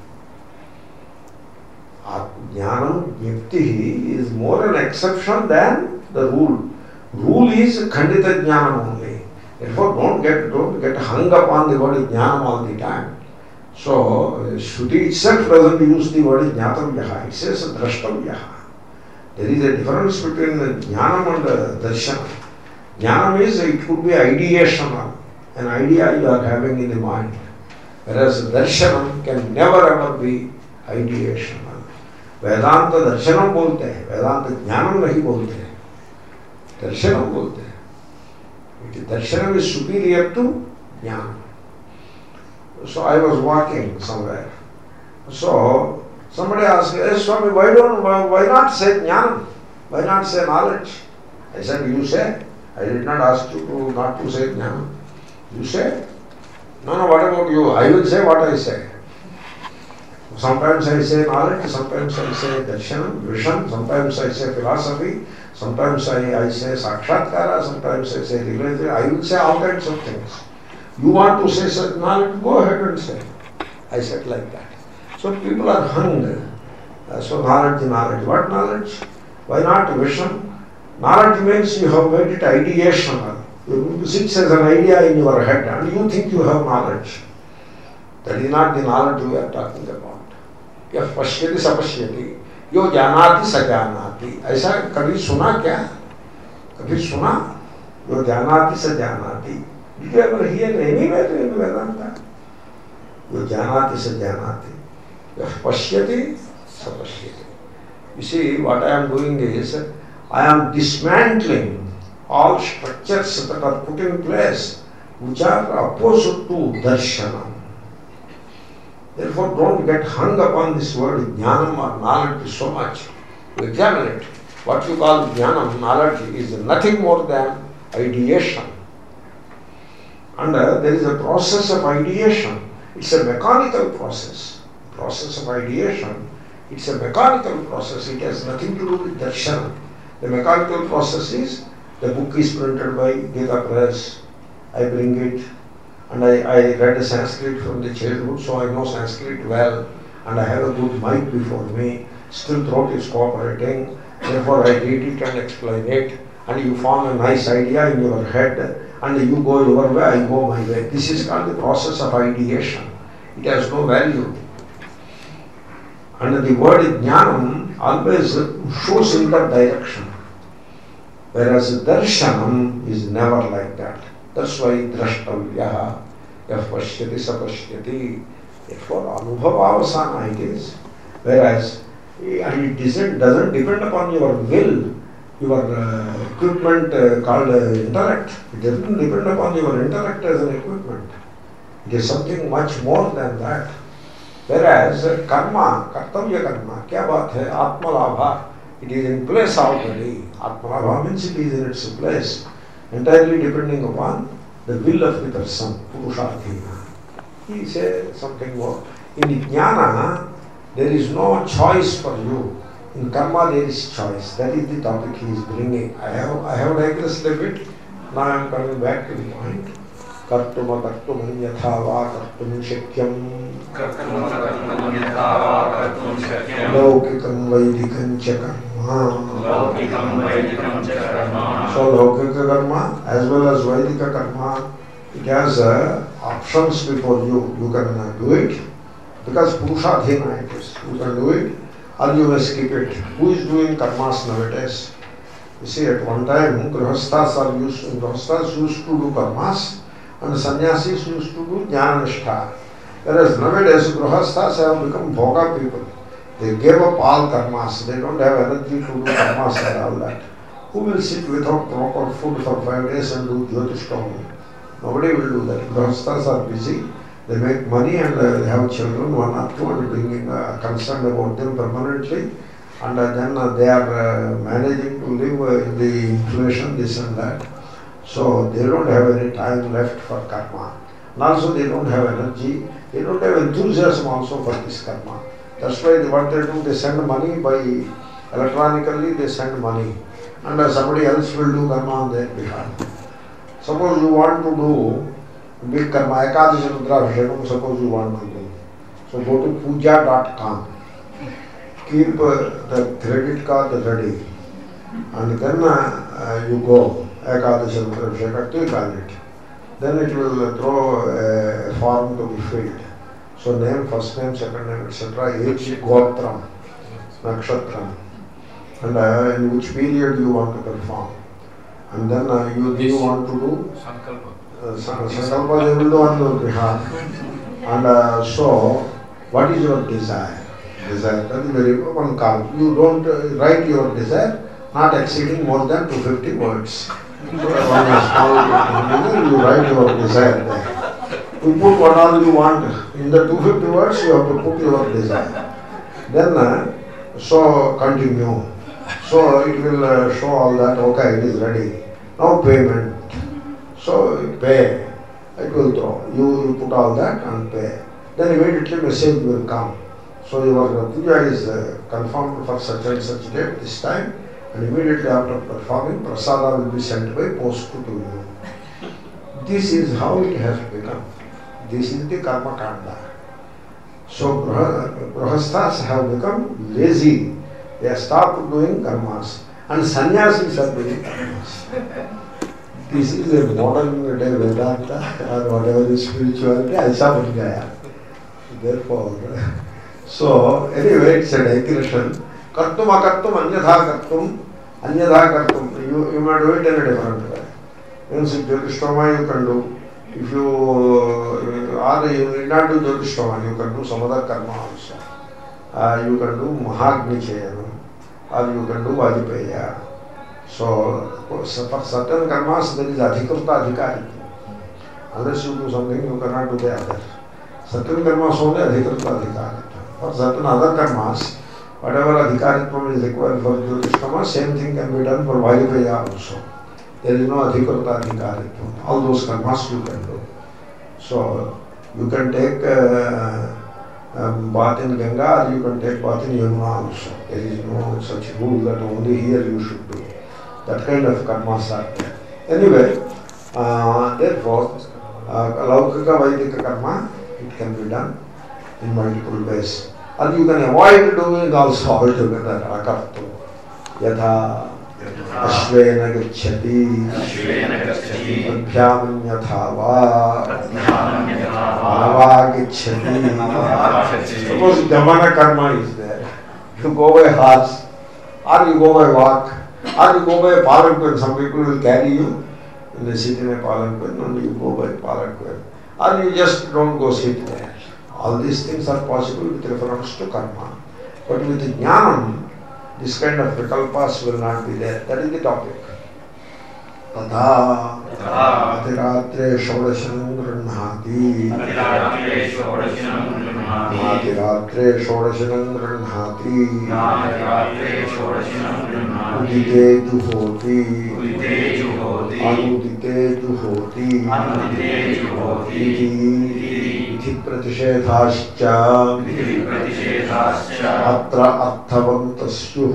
Jnanam jnaptihi is more an exception than the rule. Rule is khandita jnanam only. Therefore, don't get hung up on the word jnanam all the time. So, Shruti itself doesn't use the word jnatavyaha, it says drashtavyaha. There is a difference between jnanam and darshanam. Jnanam is, it could be ideational, an idea you are having in the mind. Whereas darshanam can never ever be ideational. Vedanta darshanam bolte hai, Vedanta jnanam nahi bolte hai. Darshanam bolte hai. Darshanam is superior to jnanam. So I was walking somewhere. So somebody asked, hey Swami, why not say jnanam? Why not say knowledge? I said, you say. I did not ask you to not to say jnanam. You say. No, what about you? I will say what I say. Sometimes I say knowledge, sometimes I say darshanam, vision, sometimes I say philosophy, sometimes I say sakshatkara, sometimes I say religion. I will say all kinds of things. You want to say such knowledge, go ahead and say. I said like that. So people are hung. So knowledge. What knowledge? Why not vision? Knowledge means you have made it ideational. It sits as an idea in your head and you think you have knowledge. That is not the knowledge we are talking about. Yah pashyati sapashyati, yo janati sajanati. ऐसा कभी सुना क्या? कभी सुना? Yo janati sajanati. Did you ever hear anywhere in Vedanta? Yo janati sajanati. Yah pashyati sapashyati. You see, what I am doing is, I am dismantling all structures that are put in place which are opposed to darshanam. Therefore, don't get hung upon this word jnanam or knowledge so much. You examine it. What you call jnanam, knowledge, is nothing more than ideation. And there is a process of ideation. It's a mechanical process. Process of ideation. It's a mechanical process. It has nothing to do with darshanam. The mechanical process is, the book is printed by Gita Press. I bring it, and I read Sanskrit from the childhood, so I know Sanskrit well, and I have a good mic before me. Still throat is cooperating. Therefore, I read it and explain it, and you form a nice idea in your head, and you go your way, I go my way. This is called the process of ideation. It has no value. And the word jnanam always shows in that direction. Whereas darshanam is never like that. That's why drashtavyaha, yah pashyati sapashyati. Therefore, anubhavavasana it is. Whereas, and it doesn't depend upon your will, your equipment called intellect. It doesn't depend upon your intellect as an equipment. It is something much more than that. Whereas karma, kartavya karma, kya baat hai, atmalabha, it is in place already. Atmalabha means it is in its place, entirely depending upon the will of the person, purusharthina. He says something more. In jnana, there is no choice for you. In karma, there is choice. That is the topic he is bringing. I have digressed a bit. Now I am coming back to the point. Kartuma kartum yathava kartum shakyam. Laukikam vaidikam cha karma. So laukika karma as well as vaidika karma, it has options before you. You can do it because purushadhina it is. You can do it or you may skip it. Who is doing karmas nowadays? You see, at one time grihasthas used to do karmas and sannyasis used to do jnana-nishtha. Whereas nowadays grihasthas have become bhoga people. They gave up all karmas. They don't have energy to do karmas and all that. Who will sit without proper food for 5 days and do jyotishtami? Nobody will do that. Grihasthas are busy. They make money and they have children, one or two, and being concerned about them permanently. And then they are managing to live in the inflation, this and that. So they don't have any time left for karma. And also they don't have energy. They don't have enthusiasm also for this karma. That's why what they do, they send money by electronically, they send money. And somebody else will do karma on their behalf. Suppose you want to do big karma, Ekadashi Rudrabhishekam, suppose you want to do. So go to puja.com. Keep the credit card ready. And then you go, Ekadashi Rudrabhishekam, click on it. Then it will throw a form to be filled. So name, first name, second name, etc. Age, Gotram, Nakshatram. And in which period you want to perform. And then you want to do Sankalpa, they will do on your behalf. And so, what is your desire? Desire, that is very one call. You don't write your desire, not exceeding more than 250 words. So, on a small, you write your desire there. You put what all you want. In the 250 words, you have to put your desire. Then, so continue. So, it will show all that, okay, it is ready. Now payment. So pay. It will throw. You put all that and pay. Then immediately message will come. So your puja is confirmed for such and such date this time, and immediately after performing, prasada will be sent by post to you. This is how it has become. This is the karma kanda. So grihasthas have become lazy. They have stopped doing karmas. And sannyasis are doing karmas. This is a modern day Vedanta or whatever is spirituality, aisa ban gaya. Therefore, so anyway, it's a digression. Kartum akartum anyatha kartum. You may do it in a different way. Means if Jyotishthoma you can do. If you or you need not do Jyotishthoma, you can do some other karma also. You can do Mahagni Chayanam, or you can do Vajipeya. So for certain karmas there is adhikarta adhikari. Unless you do something, you cannot do the other. Certain karmas only adhikarta adhikari. For certain other karmas, whatever adhikaritvam is required for Jyotishthama, same thing can be done for Vajipeya also. There is no adhikarta adhikaritvam. All those karmas you can do. So you can take bath in Ganga, or you can take bath in Yamuna also. There is no such rule that only here you should do. That kind of karmas are there. Anyway, therefore, Laukika Vaidika karma, it can be done in multiple ways. And you can avoid doing also altogether, akartu. Yatha Ashvena gacchati Adhyam yathava Anava gacchati. Suppose Dhamana karma is there. You go by horse, or you go by walk, or you go by palanquin. Some people will carry you in the city in a palanquin, and you go by palanquin. Or you just don't go sit there. All these things are possible with reference to karma. But with jnanam, this kind of vikalpas will not be there. That is the topic. Tadha atiratre shodashanam grannhati atiratre shodashanam grannhati udite juhoti anudite juhoti प्रतिषेधाश्च अत्र अर्थवन्तस्युः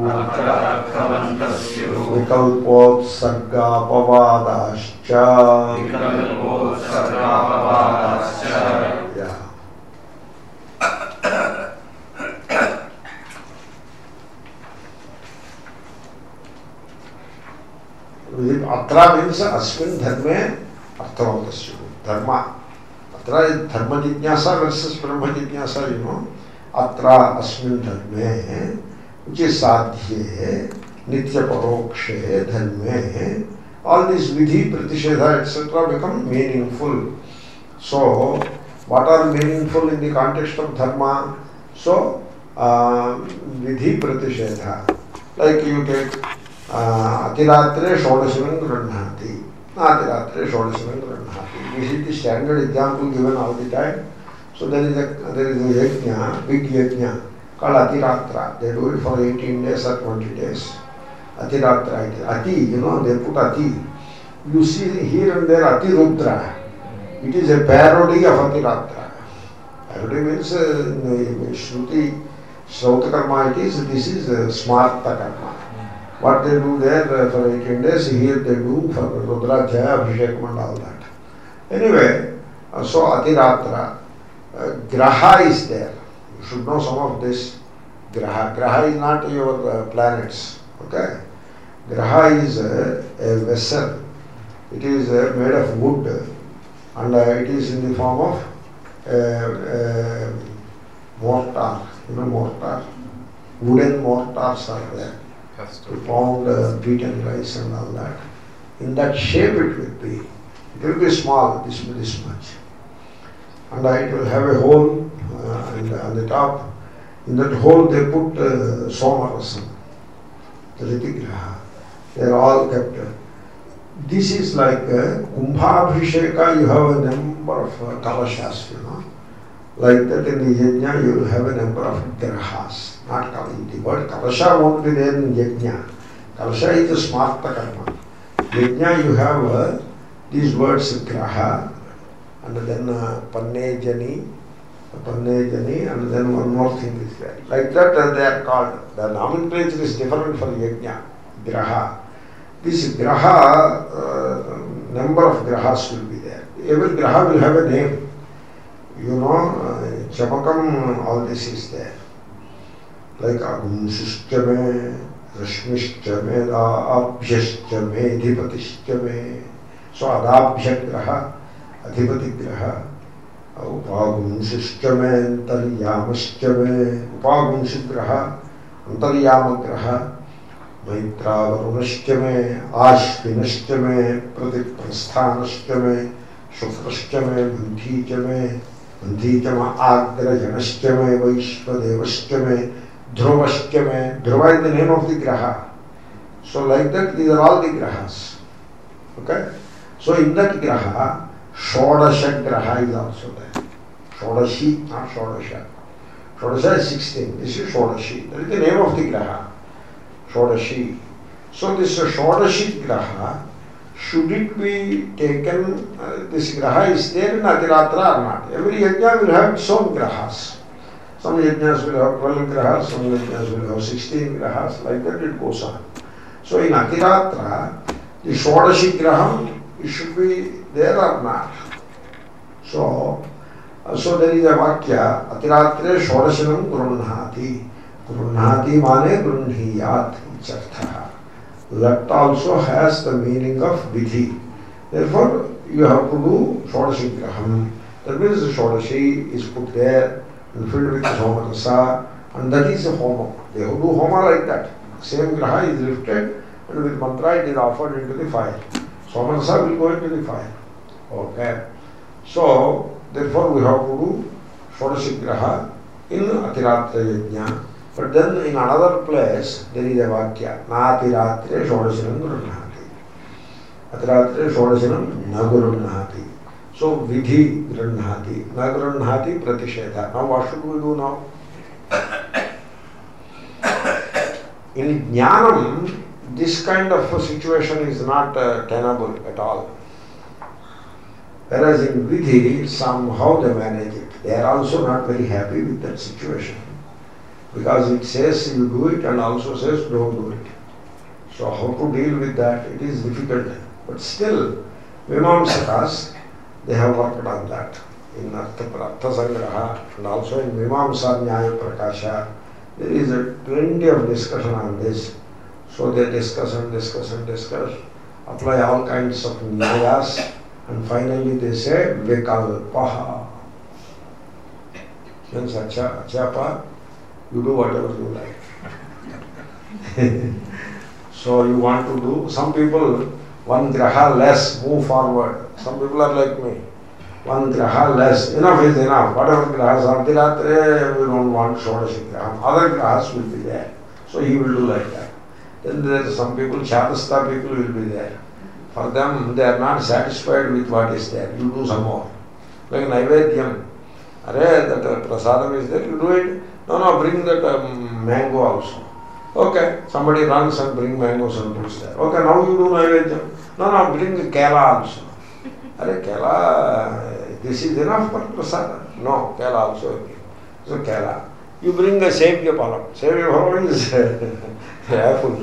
विकल्पोत्सर्गापवादाश्च अत्र means अस्मिन् धर्मे अर्थवन्तस्युः धर्म Dharma Jignasa versus Brahma Jignasa, you know. Atra asmin dharme, which is sadhye, nitya parokshe dharme, all these vidhi, pratishedha, etc. become meaningful. So, what are meaningful in the context of dharma? So, vidhi pratishedha. Like you take atiratre shodashanam grannhati. Atiratre shodashanam grannhati. This is the standard example given all the time. So there is a yajna, big yajna called Atiratra. They do it for 18 days or 20 days. Atiratra. Ati, you know, they put Ati. You see here and there Ati Rudra. It is a parody of Atiratra. Parody means Shruti, Shrauta karma it is, this is Smarta karma. What they do there for 18 days, here they do for Rudra, Jaya, Abhishekam and all that. Anyway, so Atiratra, Graha is there. You should know some of this. Graha. Graha is not your planets. Okay? Graha is a vessel. It is made of wood and it is in the form of mortar. You know mortar? Wooden mortars are there. To pound beaten rice and all that. In that shape it will be. It will be small, this much. And it will have a hole and on the top. In that hole they put Somarasam, the Ritigraha. They are all kept. This is like Kumbhabhisheka, you have a number of kalashas, you know. Like that in the Yajna you will have a number of grahas. Not kalasha. The word kalasha won't be there in Yajna. Kalasha is the smarta karma. Yajna you have these words graha and then pannejani, and then one more thing is there. Like that they are called. The nomenclature is different for Yajna. Graha. This graha, number of grahas will be there. Every graha will have a name. You know, Chamakam, all this is there. Like Agumsushchame, Rashmishchame, Abhyashchame, Dhipatishchame. So Adabhya graha, Adhipati graha, उपागुंसिश्च मे अंतर्यामश्च मे उपागुंसि ग्रह अंतर्याम ग्रह मैत्रावरुणश्च मे आश्विनश्च मे प्रतिप्रस्थानश्च मे शुक्रश्च मे मंथी च मे आग्रजनश्च मे वैश्वदेवश्च मे ध्रुवश्च मे ध्रुव is the name of the graha. So like that these are all the grahas. Okay, so in that graha Shodasha graha is also there. Shodashi, not Shodasha. Shodasha is 16. This is Shodashi. That is the name of the graha. Shodashi. So this Shodashi graha, should it be taken, this graha is there in Atiratra or not? Every yajna will have its own grahas. Some yajnas will have 12 grahas, some yajnas will have 16 grahas, like that it goes on. So in Atiratra, the Shodashi graham, it should be there or not. So there is a vakya, Atiratre Shodashanam Grunhati. Grunhati mane grunhiyat ichartha. That also has the meaning of vidhi. Therefore, you have to do Shodashi graham. That means the Shodashi is put there and filled with Somarasa, and that is a homa. They do homa like that. Same graha is lifted and with mantra it is offered into the fire. Somarasa will go into the fire. Okay. So, therefore we have to do Shodashi graha in Atiratra Yajna. But then in another place there is a vakya, Natiratre Shodashanam Grunhati. Atiratre Shodashanam Nagurunhati. So Vidhi Grunhati. Nagurunhati Pratishedha. Now what should we do now? In Jnanam, this kind of a situation is not tenable at all. Whereas in Vidhi, somehow they manage it. They are also not very happy with that situation. Because it says you do it and also says don't do it. So how to deal with that? It is difficult. But still, Mimamsakas, they have worked on that. In Artha Sangraha and also in Mimamsa Nyaya Prakasha, there is plenty of discussion on this. So they discuss, apply all kinds of nyayas, and finally they say Vikalpaha. Means Achapa, you do whatever you like. So you want to do, some people, one graha less, move forward. Some people are like me. One graha less, enough is enough. Whatever grahas are there, we don't want Shodashi graham. Other grahas will be there. So he will do like that. Then there are some people, Chatasta people will be there. For them, they are not satisfied with what is there. You do some more. Like Naivedyam. That prasadam is there, you do it. No, bring that mango also. Okay, somebody runs and bring mangoes and puts there. Okay, now you do Naivedyam. No, bring the kela also. Kela, this is enough for prasadam. No, kela also. So kela. You bring the sevya palam. Sevya palam is apple.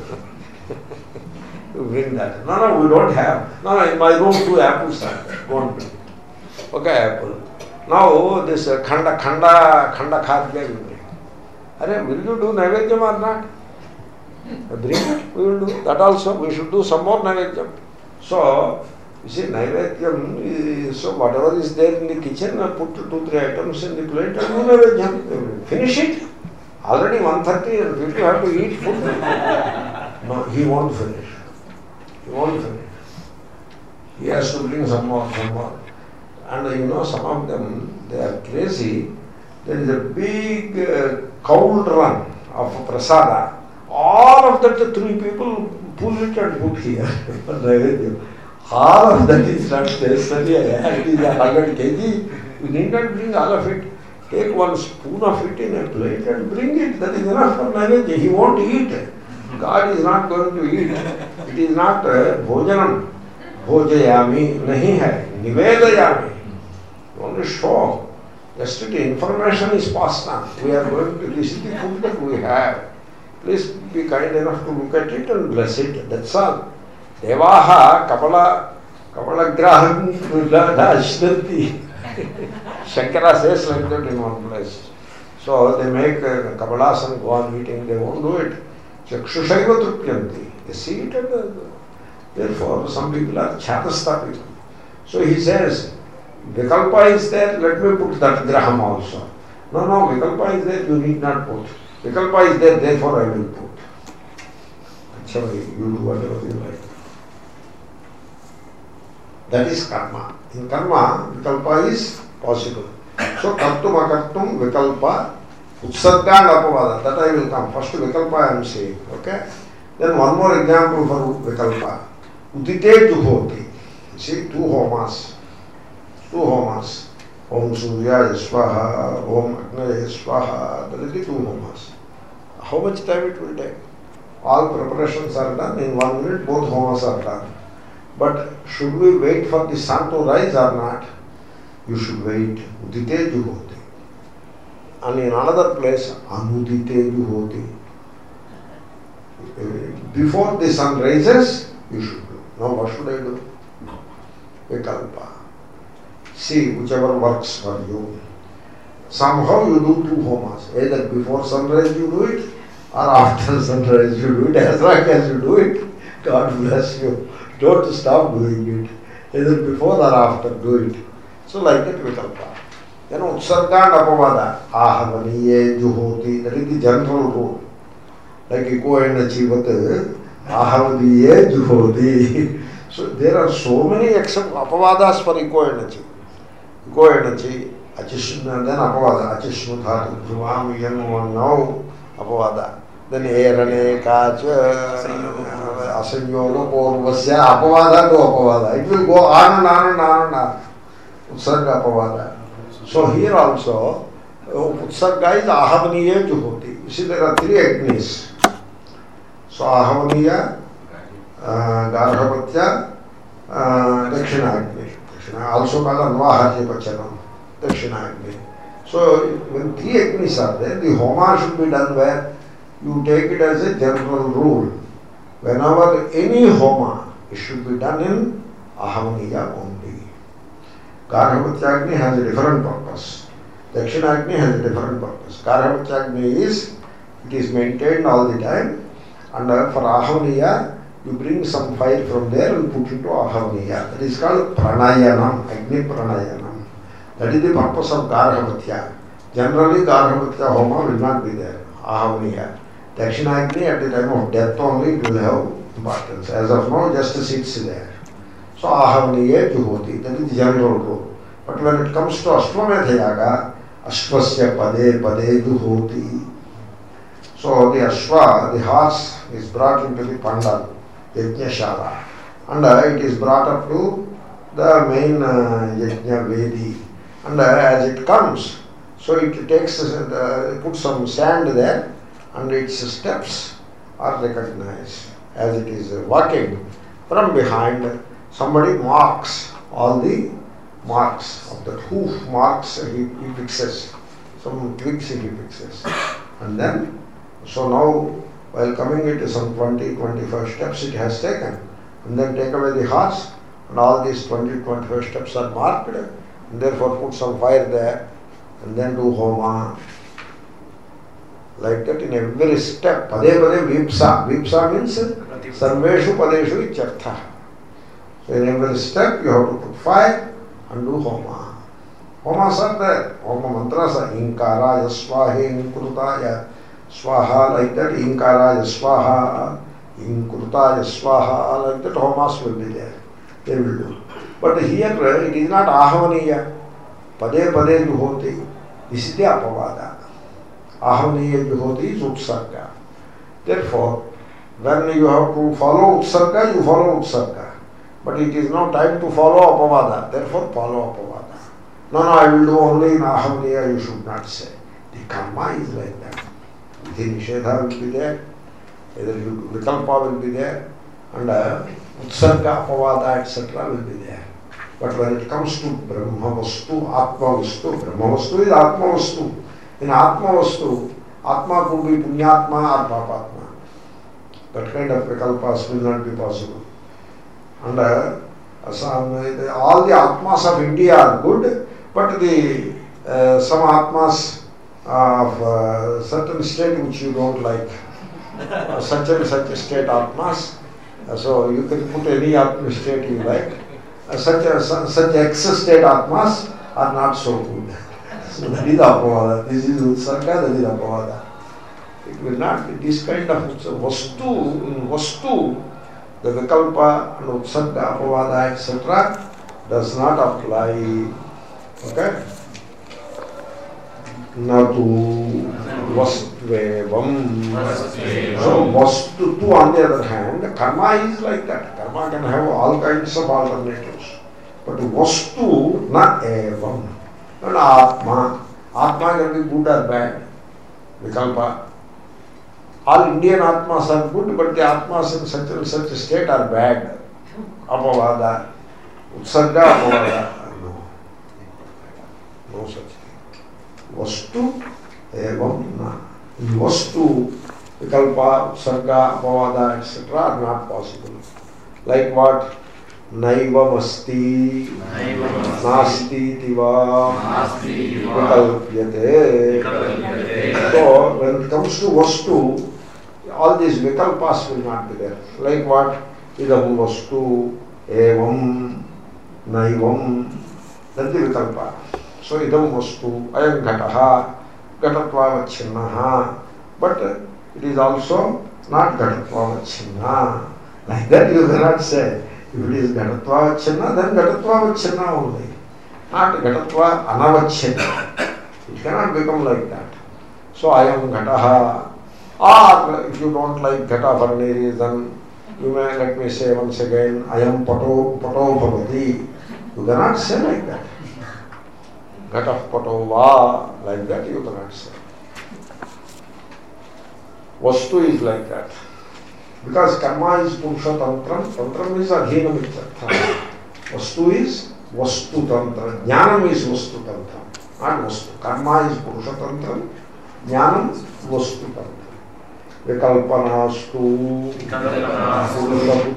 You bring that. No, we don't have. No, in my room 2 apples are there. Go and bring. Okay, apple. Now this khanda khadya you bring. Will you do Naivedyam or not? Bring it, we will do that also. We should do some more Naivedyam. So, you see, Naivedyam is, so whatever is there in the kitchen, put 2-3 items in the plate and do Naivedyam. Finish it. Already 1:30 and people have to eat food. No, he won't finish. He has to bring some more. And some of them, they are crazy. There is a big cauldron of prasada. All of that, the 3 people pull it and put here. All of that is not necessary. It is 100 kg. You need not bring all of it. Take 1 spoon of it in a plate and bring it. That is enough for Naivedya. He won't eat. God is not going to eat. It is not bhojanam. Bhojayami nahi hai. Nivedayami. Only show. Just the information is passed on. We are going to, this is the food that we have. Please be kind enough to look at it and bless it. That's all. Devaha kapala graham ashtanti. Shankara says like that in one place. So they make kapalas and go on eating. They won't do it. Chakshushaiva trupyanti. They see it and therefore some people are chatasta people. So he says, Vikalpa is there, let me put that graham also. No, Vikalpa is there, you need not put. Vikalpa is there, therefore I will put. So you do whatever you like. That is karma. In karma, vikalpa is possible. So kartum akartum vikalpa utsarga and apavada. That I will come. First vikalpa I am saying. Okay? Then one more example for vikalpa. Udite juhoti. See, two homas. Om Suryaya Swaha, Om Agnaya Swaha. That is the two homas. How much time it will take? All preparations are done. In 1 minute, both homas are done. But should we wait for the sun to rise or not? You should wait. Udite juhoti. And in another place, Anudite juhoti. Before the sun rises, you should do. Now what should I do? Vikalpa. See whichever works for you. Somehow you do two homas. Either before sunrise you do it, or after sunrise you do it. As long as you do it, God bless you. Don't stop doing it. Either before or after, do it. So like that vikalpa. Then utsarga and apavada. Ahavaniye juhoti. That is the general rule. Like ego and achivat. Ahavaniye juhoti. So there are so many apavadas for ego and achivat. Ego and achivat. Achishna, then apavada. Achishnutha. Dhruvam yan now apavada. Then erane kacha asanyoga porvasya apavada to apavada. It will go on and on and on and on. Utsarga apavada. So here also, utsarga is ahavaniya juhoti. You see there are three agnis. So ahavaniya, garhabhatya, dakshina agni. Also called anvaharya pachanam. Dakshina agni. So when three agnis are there, the homa should be done where? You take it as a general rule. Whenever any homa, it should be done in ahavaniya only. Garhabhatyagni has a different purpose. Dakshinagni has a different purpose. Garhabhatyagni is, it is maintained all the time, and for ahavaniya, you bring some fire from there and put into ahavaniya. That is called pranayanam, agni pranayanam. That is the purpose of garhabhatya. Generally, garhabhatya homa will not be there. Ahavaniya. Dakshinagni at the time of death only it will have importance. As of now, just sits there. So ahavaniye juhoti, that is the general rule. But when it comes to Ashwamedha Yaga, Ashwasya pade pade juhoti. So the Ashwa, the horse, is brought into the Pandal, Yajnashala, and it is brought up to the main Yajna Vedi. And as it comes, so it takes, put some sand there, and its steps are recognized. As it is walking from behind, somebody marks all the marks of the hoof marks he fixes. Some twigs he fixes. And then, so now, while coming it is some 20-25 steps it has taken. And then take away the horse, and all these 20-25 steps are marked, and therefore put some fire there, and then do homa. Like that in every step. Pade pade vipsa. Vipsa means sarveshu padeshu ityartha. So in every step you have to put fire and do homa. Homas are there. Homa mantras are inkaraya swaha, inkrutaya swaha, like that. Inkaraya swaha, inkrutaya swaha, like that homas will be there. They will do. But here it is not ahavaniya. Pade pade juhoti. This is the apavada. Ahavaniya juhoti is utsarga. Therefore, when you have to follow utsarga, you follow utsarga. But it is now time to follow apavada. Therefore, follow apavada. No, I will do only in ahavaniya, you should not say. The karma is like that. The nishedha will be there. Either vikalpa will be there. And utsarga, apavada, etc. will be there. But when it comes to Brahmavastu, Atmavastu, Brahmavastu is Atmavastu. In Atmavastu, Atma could be Punyatma or Papatma. That kind of vikalpas will not be possible. And all the Atmas of India are good, but the some Atmas of certain state which you don't like, such and such state Atmas, so you can put any Atma state you like, such ex-state Atmas are not so good. So that is Apavada. This is Utsarga, that is Apavada. It will not be this kind of Vastu, in Vastu, the Vikalpa and Utsarga, Apavada, etc. does not apply. Okay? Natu Vastvevam. So Vastu, tu on the other hand, karma is like that. Karma can have all kinds of alternatives. But Vastu, na evam. And Atma. Atma can be good or bad. Vikalpa. All Indian Atmas are good, but the Atmas in such and such a state are bad. Apavada. Utsarga, Apavada. No. No such thing. Vastu, evam, na. In Vastu, Vikalpa, Utsarga, Apavada, etc. are not possible. Like what? Naivam asti, nasti tiva, vikalpyate. So, when it comes to Vastu, all these Vikalpas will not be there. Like what? Idam Vastu, evam, naivam, that is the Vikalpa. So, idam Vastu, ayam ghataha, ghatatva vachinnaha, but it is also not ghatatva vachinna. Like that you cannot say. If it is Ghatatva Vachinna, then Ghatatva Vachinna only. Not Ghatatva Anavachinna. It cannot become like that. So I am Ghataha. Or if you don't like Ghata for any reason, you may let me say once again, I am Pato Bhavati. You cannot say like that. Ghata Pato Va, like that you cannot say. Vastu is like that. Because karma is Purusha Tantram, Tantram is Adhina Mityartha. Vastu is Vastu Tantra. Jnanam is Vastu Tantra, not Vastu. Karma is Purusha Tantram, Jnanam Vastu Tantra. Vikalpanastu Purusha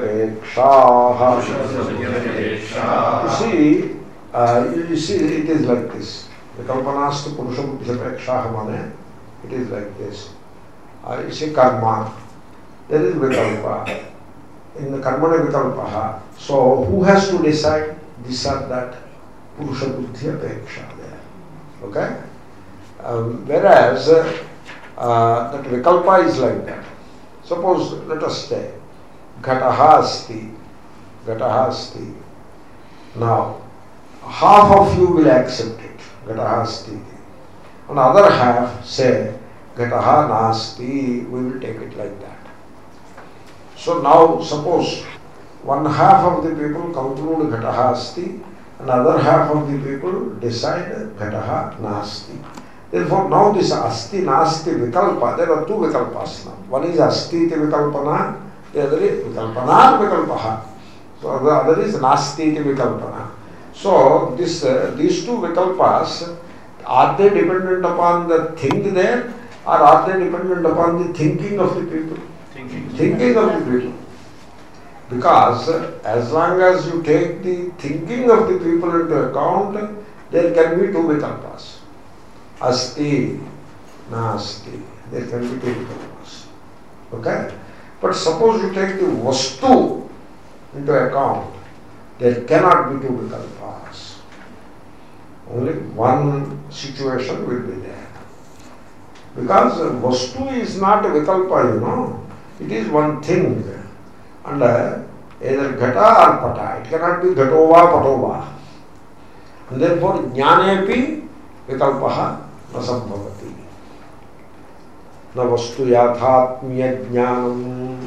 Buddhyapekshaha. You see, it is like this. Vikalpanastu Purusha Buddhyapekshaha mane, it is like this. You see karma. There is Vikalpa. In the Karmana Vikalpaha. So, who has to decide this or that? Purusha Buddhi Apeksha there. Okay? Whereas, that Vikalpa is like that. Suppose, let us say, Ghataha asti. Ghataha asti. Now, half of you will accept it. Ghataha asti. On the other half, say, Ghataha nasti. We will take it like that. So now suppose one half of the people conclude Ghataha asti, another half of the people decide Ghataha nasti. Therefore now this asti nasti vikalpa, there are two vikalpas now. One is asti vikalpana, the other is vikalpana vikalpaha. So the other is nasti vikalpana. So these two vikalpas, are they dependent upon the thing there, or are they dependent upon the thinking of the people? Thinking of the people. Because as long as you take the thinking of the people into account, there can be two vikalpas. Asti, nasti. There can be two vikalpas. Okay? But suppose you take the vastu into account, there cannot be two vikalpas. Only one situation will be there. Because vastu is not a vikalpa, you know. It is one thing. And either ghata or pata. It cannot be ghatova, patova. And therefore, jnanepi vikalpaha nasambhavati. Na vastu yathatmya jnanam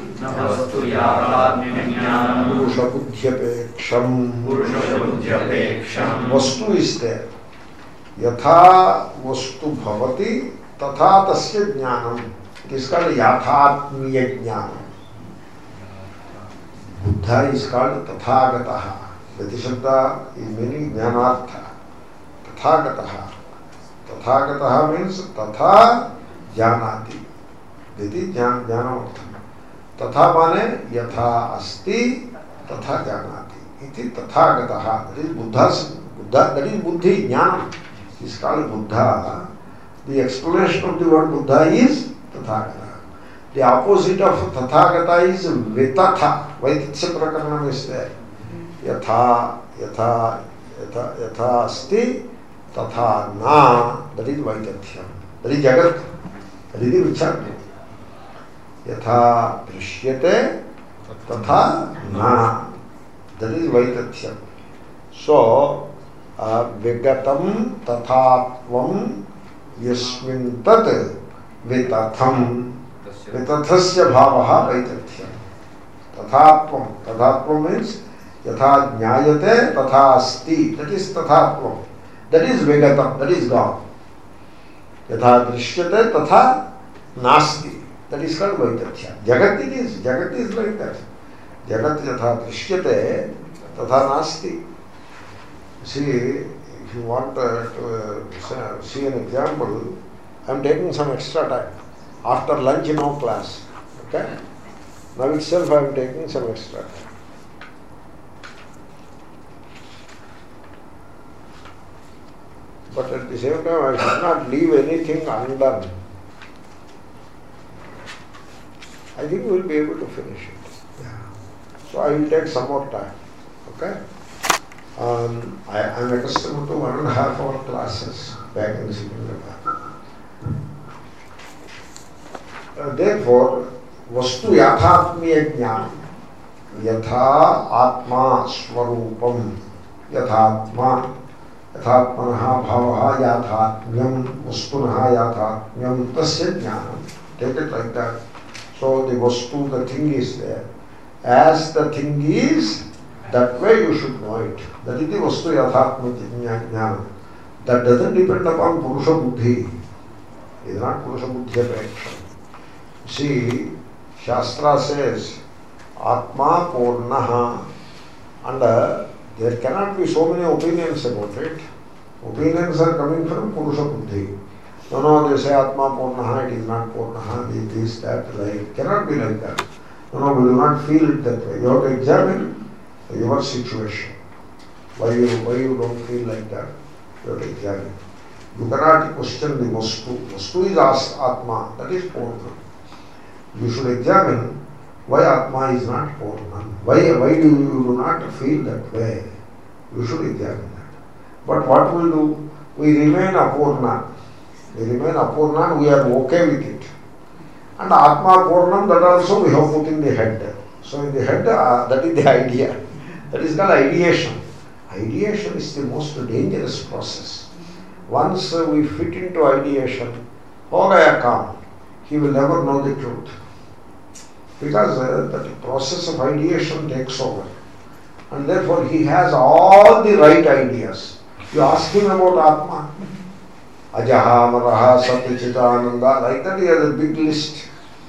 purusha buddhyapeksham. Vastu is there. Yatha vastu bhavati tatha tasya jnanam. It is called yathatmiya jnanam. Buddha is called tathagataha. Gati shabda is meaning jnanartha. Tathagataha. Tathagataha means tatha janati. Gati jnanamartha. Tatha mane yatha asti tatha janati. Iti tathagataha. That is Buddha's. Buddha, that is buddhi, jnanam. It is called Buddha. The explanation of the word Buddha is Tathagata. The opposite of Tathagata is Vitatha. Vaititya Prakaranam is there. Yatha, yatha, yatha, yatha asti, tatha na, that is Vaitathyam. That is Jagat. That is the Vichakya. Yatha drishyate, tatha na, that is Vaitathyam. So, Vigatam tathatvam yasmin tat vitatham vitathasya bhavaha Vaitathyam. Tathatvam. Tathatvam means yatha jnayate tatha asti. That is tathatvam. That is Vigatam. That is God. Yatha drishyate tatha nasti. That is called Vaitatya. Jagat it is. Jagat is like that. Jagat yatha drishyate tatha nasti. See, if you want to see an example, I am taking some extra time. After lunch, no class. Okay? Now itself I am taking some extra time. But at the same time, I should not leave anything undone. I think we will be able to finish it. Yeah. So I will take some more time. Okay? I am accustomed to 1.5 hour classes back in Secunderabad. Therefore, Vastu Yathatmiya Jnanam Yatha Atma Swarupam Yathatma Yathatmanaha Bhavaha Yathatmyam Vastunaha Yathatmyam Tasya Jnanam. Take it like that. So the Vastu, the thing is there. As the thing is, that way you should know it. That is the Vastu Yathatmiya Jnanam. That doesn't depend upon Purusha Buddhi. It is not Purusha Buddhi action. See, Shastra says, Atma Purnaha, and there cannot be so many opinions about it. Opinions are coming from Purusha Buddhi. No, they say Atma Purnaha, it is not Purnaha, this, that, like, it cannot be like that. No, we do not feel it that way. You have to examine your situation. Why you don't feel like that? You have to examine. You cannot question the Vastu. Vastu is Atma, that is Purna. You should examine why Atma is not Purna. Why do you not feel that way? You should examine that. But what we do? We remain Apurna. We remain Apurna and we are okay with it. And Atma Purnam, that also we have put in the head. So in the head, that is the idea. That is called ideation. Ideation is the most dangerous process. Once we fit into ideation, ho gaya kaam, he will never know the truth. Because the process of ideation takes over. And therefore he has all the right ideas. You ask him about Atma, Ajaha, Maraha, Satyachitananda, like that he has a big list.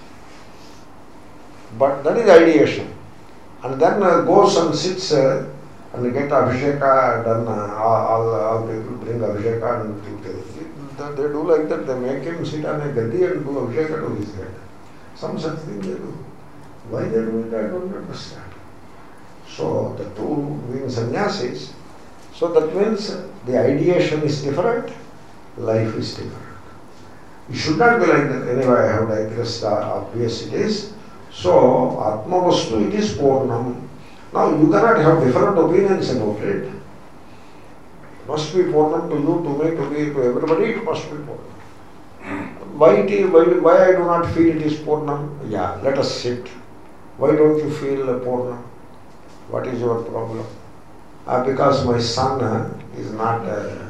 But that is ideation. And then goes and sits and get Abhisheka done. All people bring Abhisheka and they do like that. They make him sit on a gadi and do Abhisheka to his head. Some such thing they do. Why they do it, I don't understand. So the two being sannyasis, so that means the ideation is different, life is different. It should not be like that. Anyway, I have digressed, obvious it is. So, Atma Vastu, it is Purnam. Now, you cannot have different opinions about it. It must be Purnam to you, to me, to me, to everybody, it must be Purnam. Why I do not feel it is Purnam? Yeah, let us sit. Why don't you feel Purnam? What is your problem? Because my son is not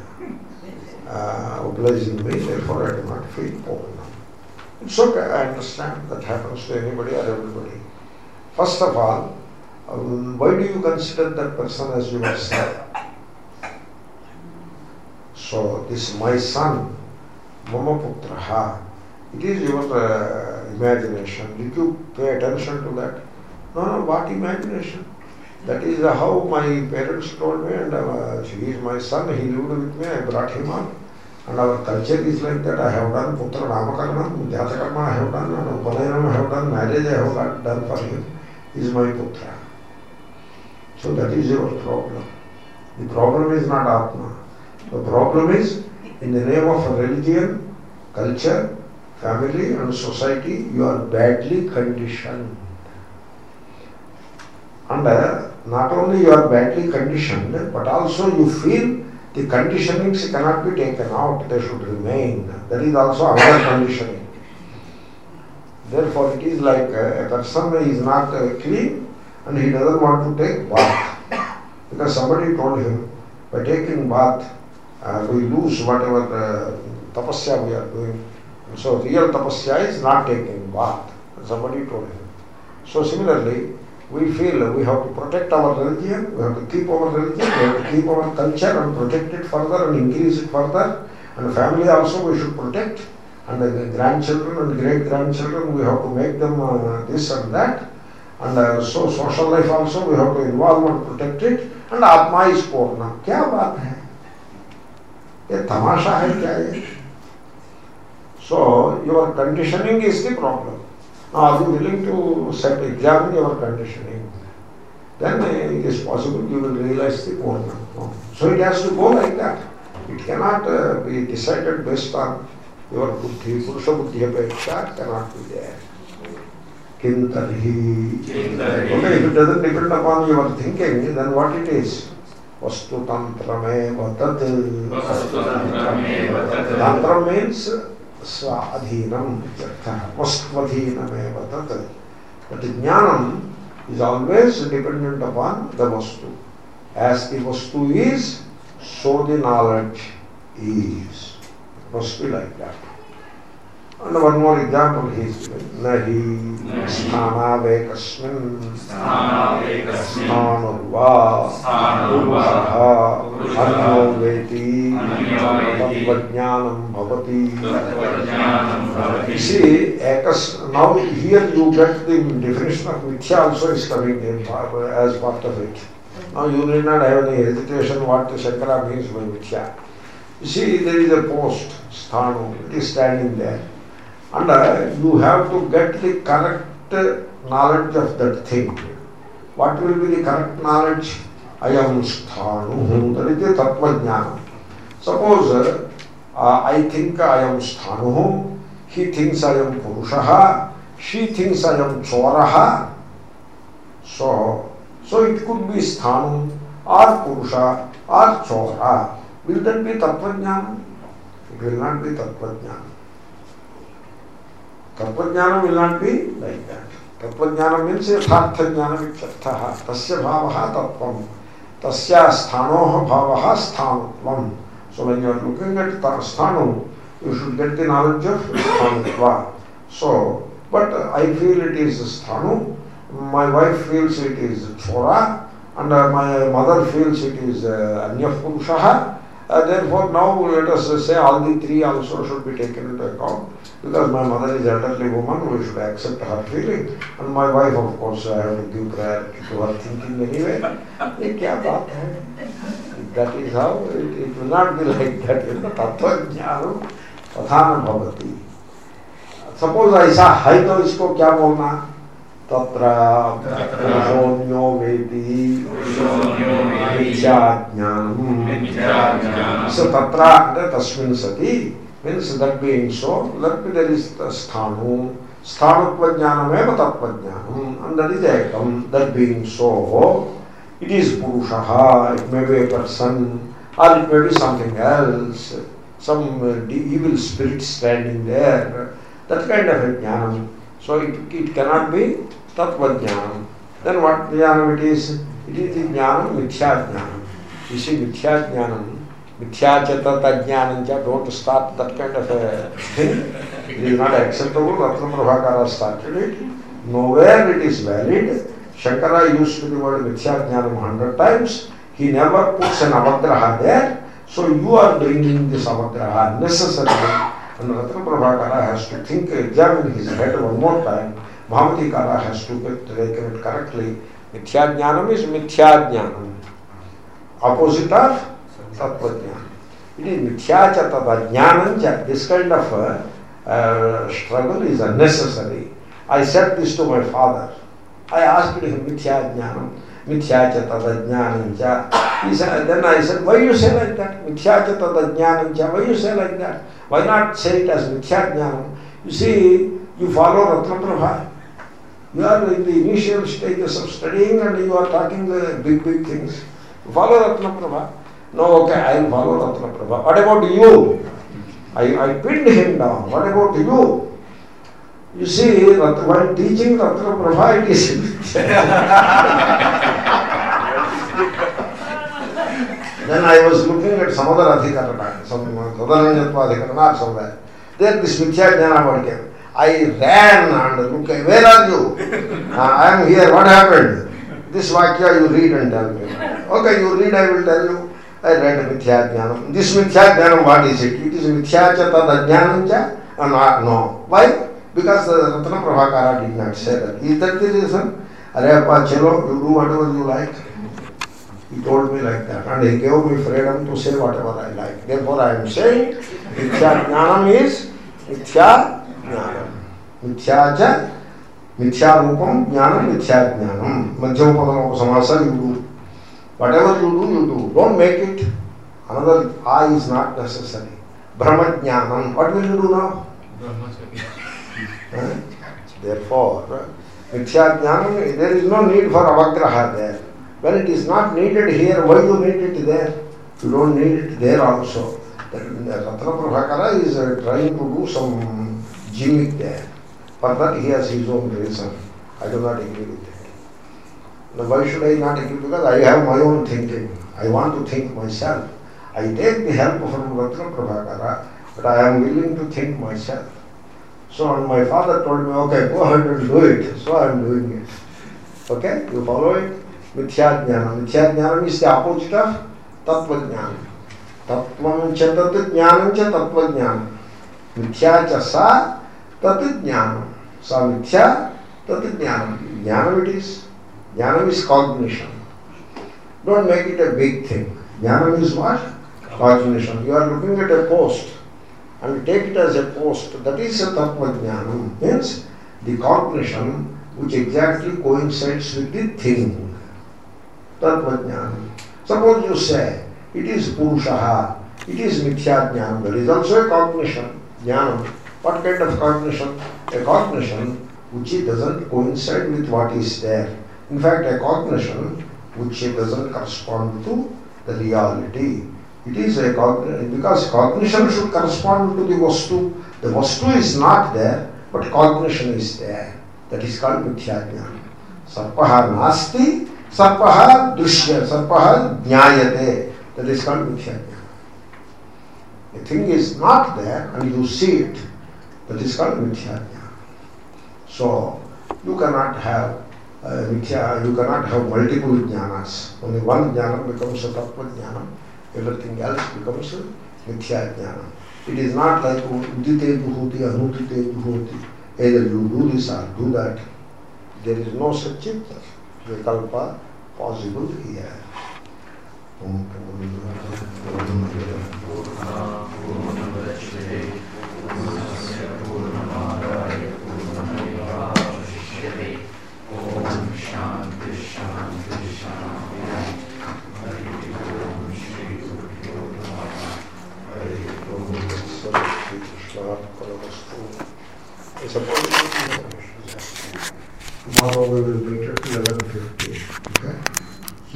obliging me, therefore I do not feel Purnam. It's okay, I understand that happens to anybody or everybody. First of all, why do you consider that person as your son? So, this my son, Mama Putraha, it is your imagination. Did you pay attention to that? No, what imagination? That is how my parents told me, and he is my son, he lived with me, I brought him up. And our culture is like that. I have done Putra Namakarna, Jatakarma I have done, and Upanayanam I have done, marriage I have done for him. He is my Putra. So that is your problem. The problem is not Atma. The problem is, in the name of religion, culture, family and society, you are badly conditioned. And not only you are badly conditioned, but also you feel the conditionings cannot be taken out, they should remain. That is also another conditioning. Therefore, it is like a person is not clean and he doesn't want to take bath. Because somebody told him, by taking bath, we lose whatever tapasya we are doing. So real tapasya is not taking bath. Somebody told him. So similarly, we feel we have to protect our religion, we have to keep our religion, we have to keep our culture and protect it further and increase it further. And family also we should protect. And the grandchildren and great-grandchildren, we have to make them this and that. And so social life also we have to involve and protect it. And Atma is Purna. क्या बात है? ये तमाशा है क्या ये? So your conditioning is the problem. Now are you willing to examine your conditioning? Then it is possible you will realize the Purna. So it has to go like that. It cannot be decided based on your buddhi. Purusha buddhi apeksha cannot be there. Kintarhi. Okay, if it doesn't depend upon your thinking, then what it is? Vastu tantrameva tat. Tantra means swadhinam. Vastvadhinameva tat. But jnanam is always dependent upon the vastu. As the vastu is, so the knowledge is. It must be like that. And one more example he is given. Nahi sthanavekasmin sthanurva purushaha anyo veti tatvajnanam bhavati. See, now here you get the definition of mithya also is coming in as part of it. Now you need not have any hesitation what Shankara means by mithya. You see, there is a post, sthanu, it is standing there. And you have to get the correct knowledge of that thing. What will be the correct knowledge? Ayam sthanu. That is the tattva jnana. Suppose I think I am sthanu, he thinks I am purushaha, she thinks I am choraha. So it could be sthanu or purusha or chora. Will that be tattva jnana? It will not be tattva jnana. Tattva-jnana will not be like that. Tattva-jnana means yathartha-jnana vityarthaha. Tasya bhavaha tattvam. Tasya sthanoha bhavaha sthanutvam. So when you are looking at sthanu, you should get the knowledge of sthanutva. So, but I feel it is sthanu, my wife feels it is chora, and my mother feels it is anyapurushaha. Therefore now let us say all the three also should be taken into account. Because my mother is an elderly woman, we should accept her feeling. And my wife, of course, I have to give priority to her thinking anyway. Kya baat hai? That is how it will not be like that. Tattva jnanam tathana bhavati. Suppose aisa hai to isko kya bolna? Tatra purushonyo vedi mithya jnanam. So tatra tasmin sati means that being so, let me there is sthanu, sthanutva jnanam eva tattva jnanam, and that is ekam, that being so, it is purushaha, it may be a person, or it may be something else, some evil spirit standing there, that kind of a jnanam. So it cannot be tattva jnanam. Then what jnanam it is? It is the jnanam, mithya jnanam. You see, mithya jnanam, mithya chatata jnananja, don't start that kind of a thing. It is not acceptable. Ratna Prabhakara started it. Nowhere it is valid. Shankara used the word mithya jnanam 100 times. He never puts an avagraha there. So you are bringing this avagraha necessarily. And Ratna Prabhakara has to think, examine his head one more time. Bhamatikara has to taken it correctly. Mithya jnanam is mithya jnanam. Opposite of tattva jnana. It is mithya cha tata jnananja. This kind of struggle is unnecessary. I said this to my father. I asked him mithya jnanam, mithya cha tata jnananja. He said, then I said, why you say like that? Mithya cha tata jnananja. Why you say like that? Why not say it as mithya jnanam? You see, you follow Ratna Prabha. You are in the initial stages of studying and you are talking the big things. You follow Ratnaprabha? No, okay, I will follow Ratnaprabha. What about you? I pinned him down. What about you? You see, while teaching Ratnaprabha, it is Then I was looking at some other adhikarana, some Tadananyatva adhikarana or somewhere. There this Mithya Jnana came. I ran and looked, where are you? I am here, what happened? This Vakya you read and tell me. Okay, you read, I will tell you. I read Mithya Jnanam. This Mithya Jnanam, what is it? It is Mithya cha tad ajnanam cha? No. Why? Because Ratna Prabhakara did not say that. Is that the reason? Arey appa, chalo, you do whatever you like. He told me like that, and he gave me freedom to say whatever I like. Therefore, I am saying Mithya Jnanam is Mithya Jnanam. Mithya cha, Mithya Rupam Jnanam, Mithya Jnanam. Madhyamapadam Samasa, you do. Whatever you do. Don't make it. Another I is not necessary. Brahma Jnanam. What will you do now? Therefore, Mithya Jnanam, there is no need for avagraha there. When it is not needed here, why you need it there? You don't need it there also. Ratna Prabhakara is trying to do some gimmick there. For that he has his own reason. I do not agree with it. Now why should I not agree? Because I have my own thinking. I want to think myself. I take the help from Ratna Prabhakara, but I am willing to think myself. So and my father told me, okay, go ahead and do it. So I am doing it. Okay, you follow it? Mithya Jnanam. Mithya Jnanam is the opposite of Tattva Jnanam. Tattvam cha tat jnanam cha Tattva Jnanam. Mithya cha sa tat jnanam. Sa mithya tat jnanam. Jnanam it is. Jnanam is cognition. Don't make it a big thing. Jnanam is what? Cognition. You are looking at a post and take it as a post. That is a Tattva Jnanam. Means the cognition which exactly coincides with the thing. Tattva Jnanam. Suppose you say, it is Purushaha, it is Mithya Jnanam. That is also a cognition. Jnanam. What kind of cognition? A cognition which doesn't coincide with what is there. In fact, a cognition which doesn't correspond to the reality. It is a cognition, because cognition should correspond to the Vastu. The Vastu is not there, but cognition is there. That is called Mithya Jnana. Sarpaha nasti, sarpaha dushya, sarpaha jnayate. That is called Mithya Jnana. The thing is not there and you see it. That is called Mithya Jnana. So, you cannot have you cannot have multiple jnanas. Only one jnana becomes a tattva jnana. Everything else becomes a mithya jnana. It is not like udite juhoti, anudite juhoti. Either you do this or do that. There is no such vikalpa possible here. Tomorrow we will meet at 11:50.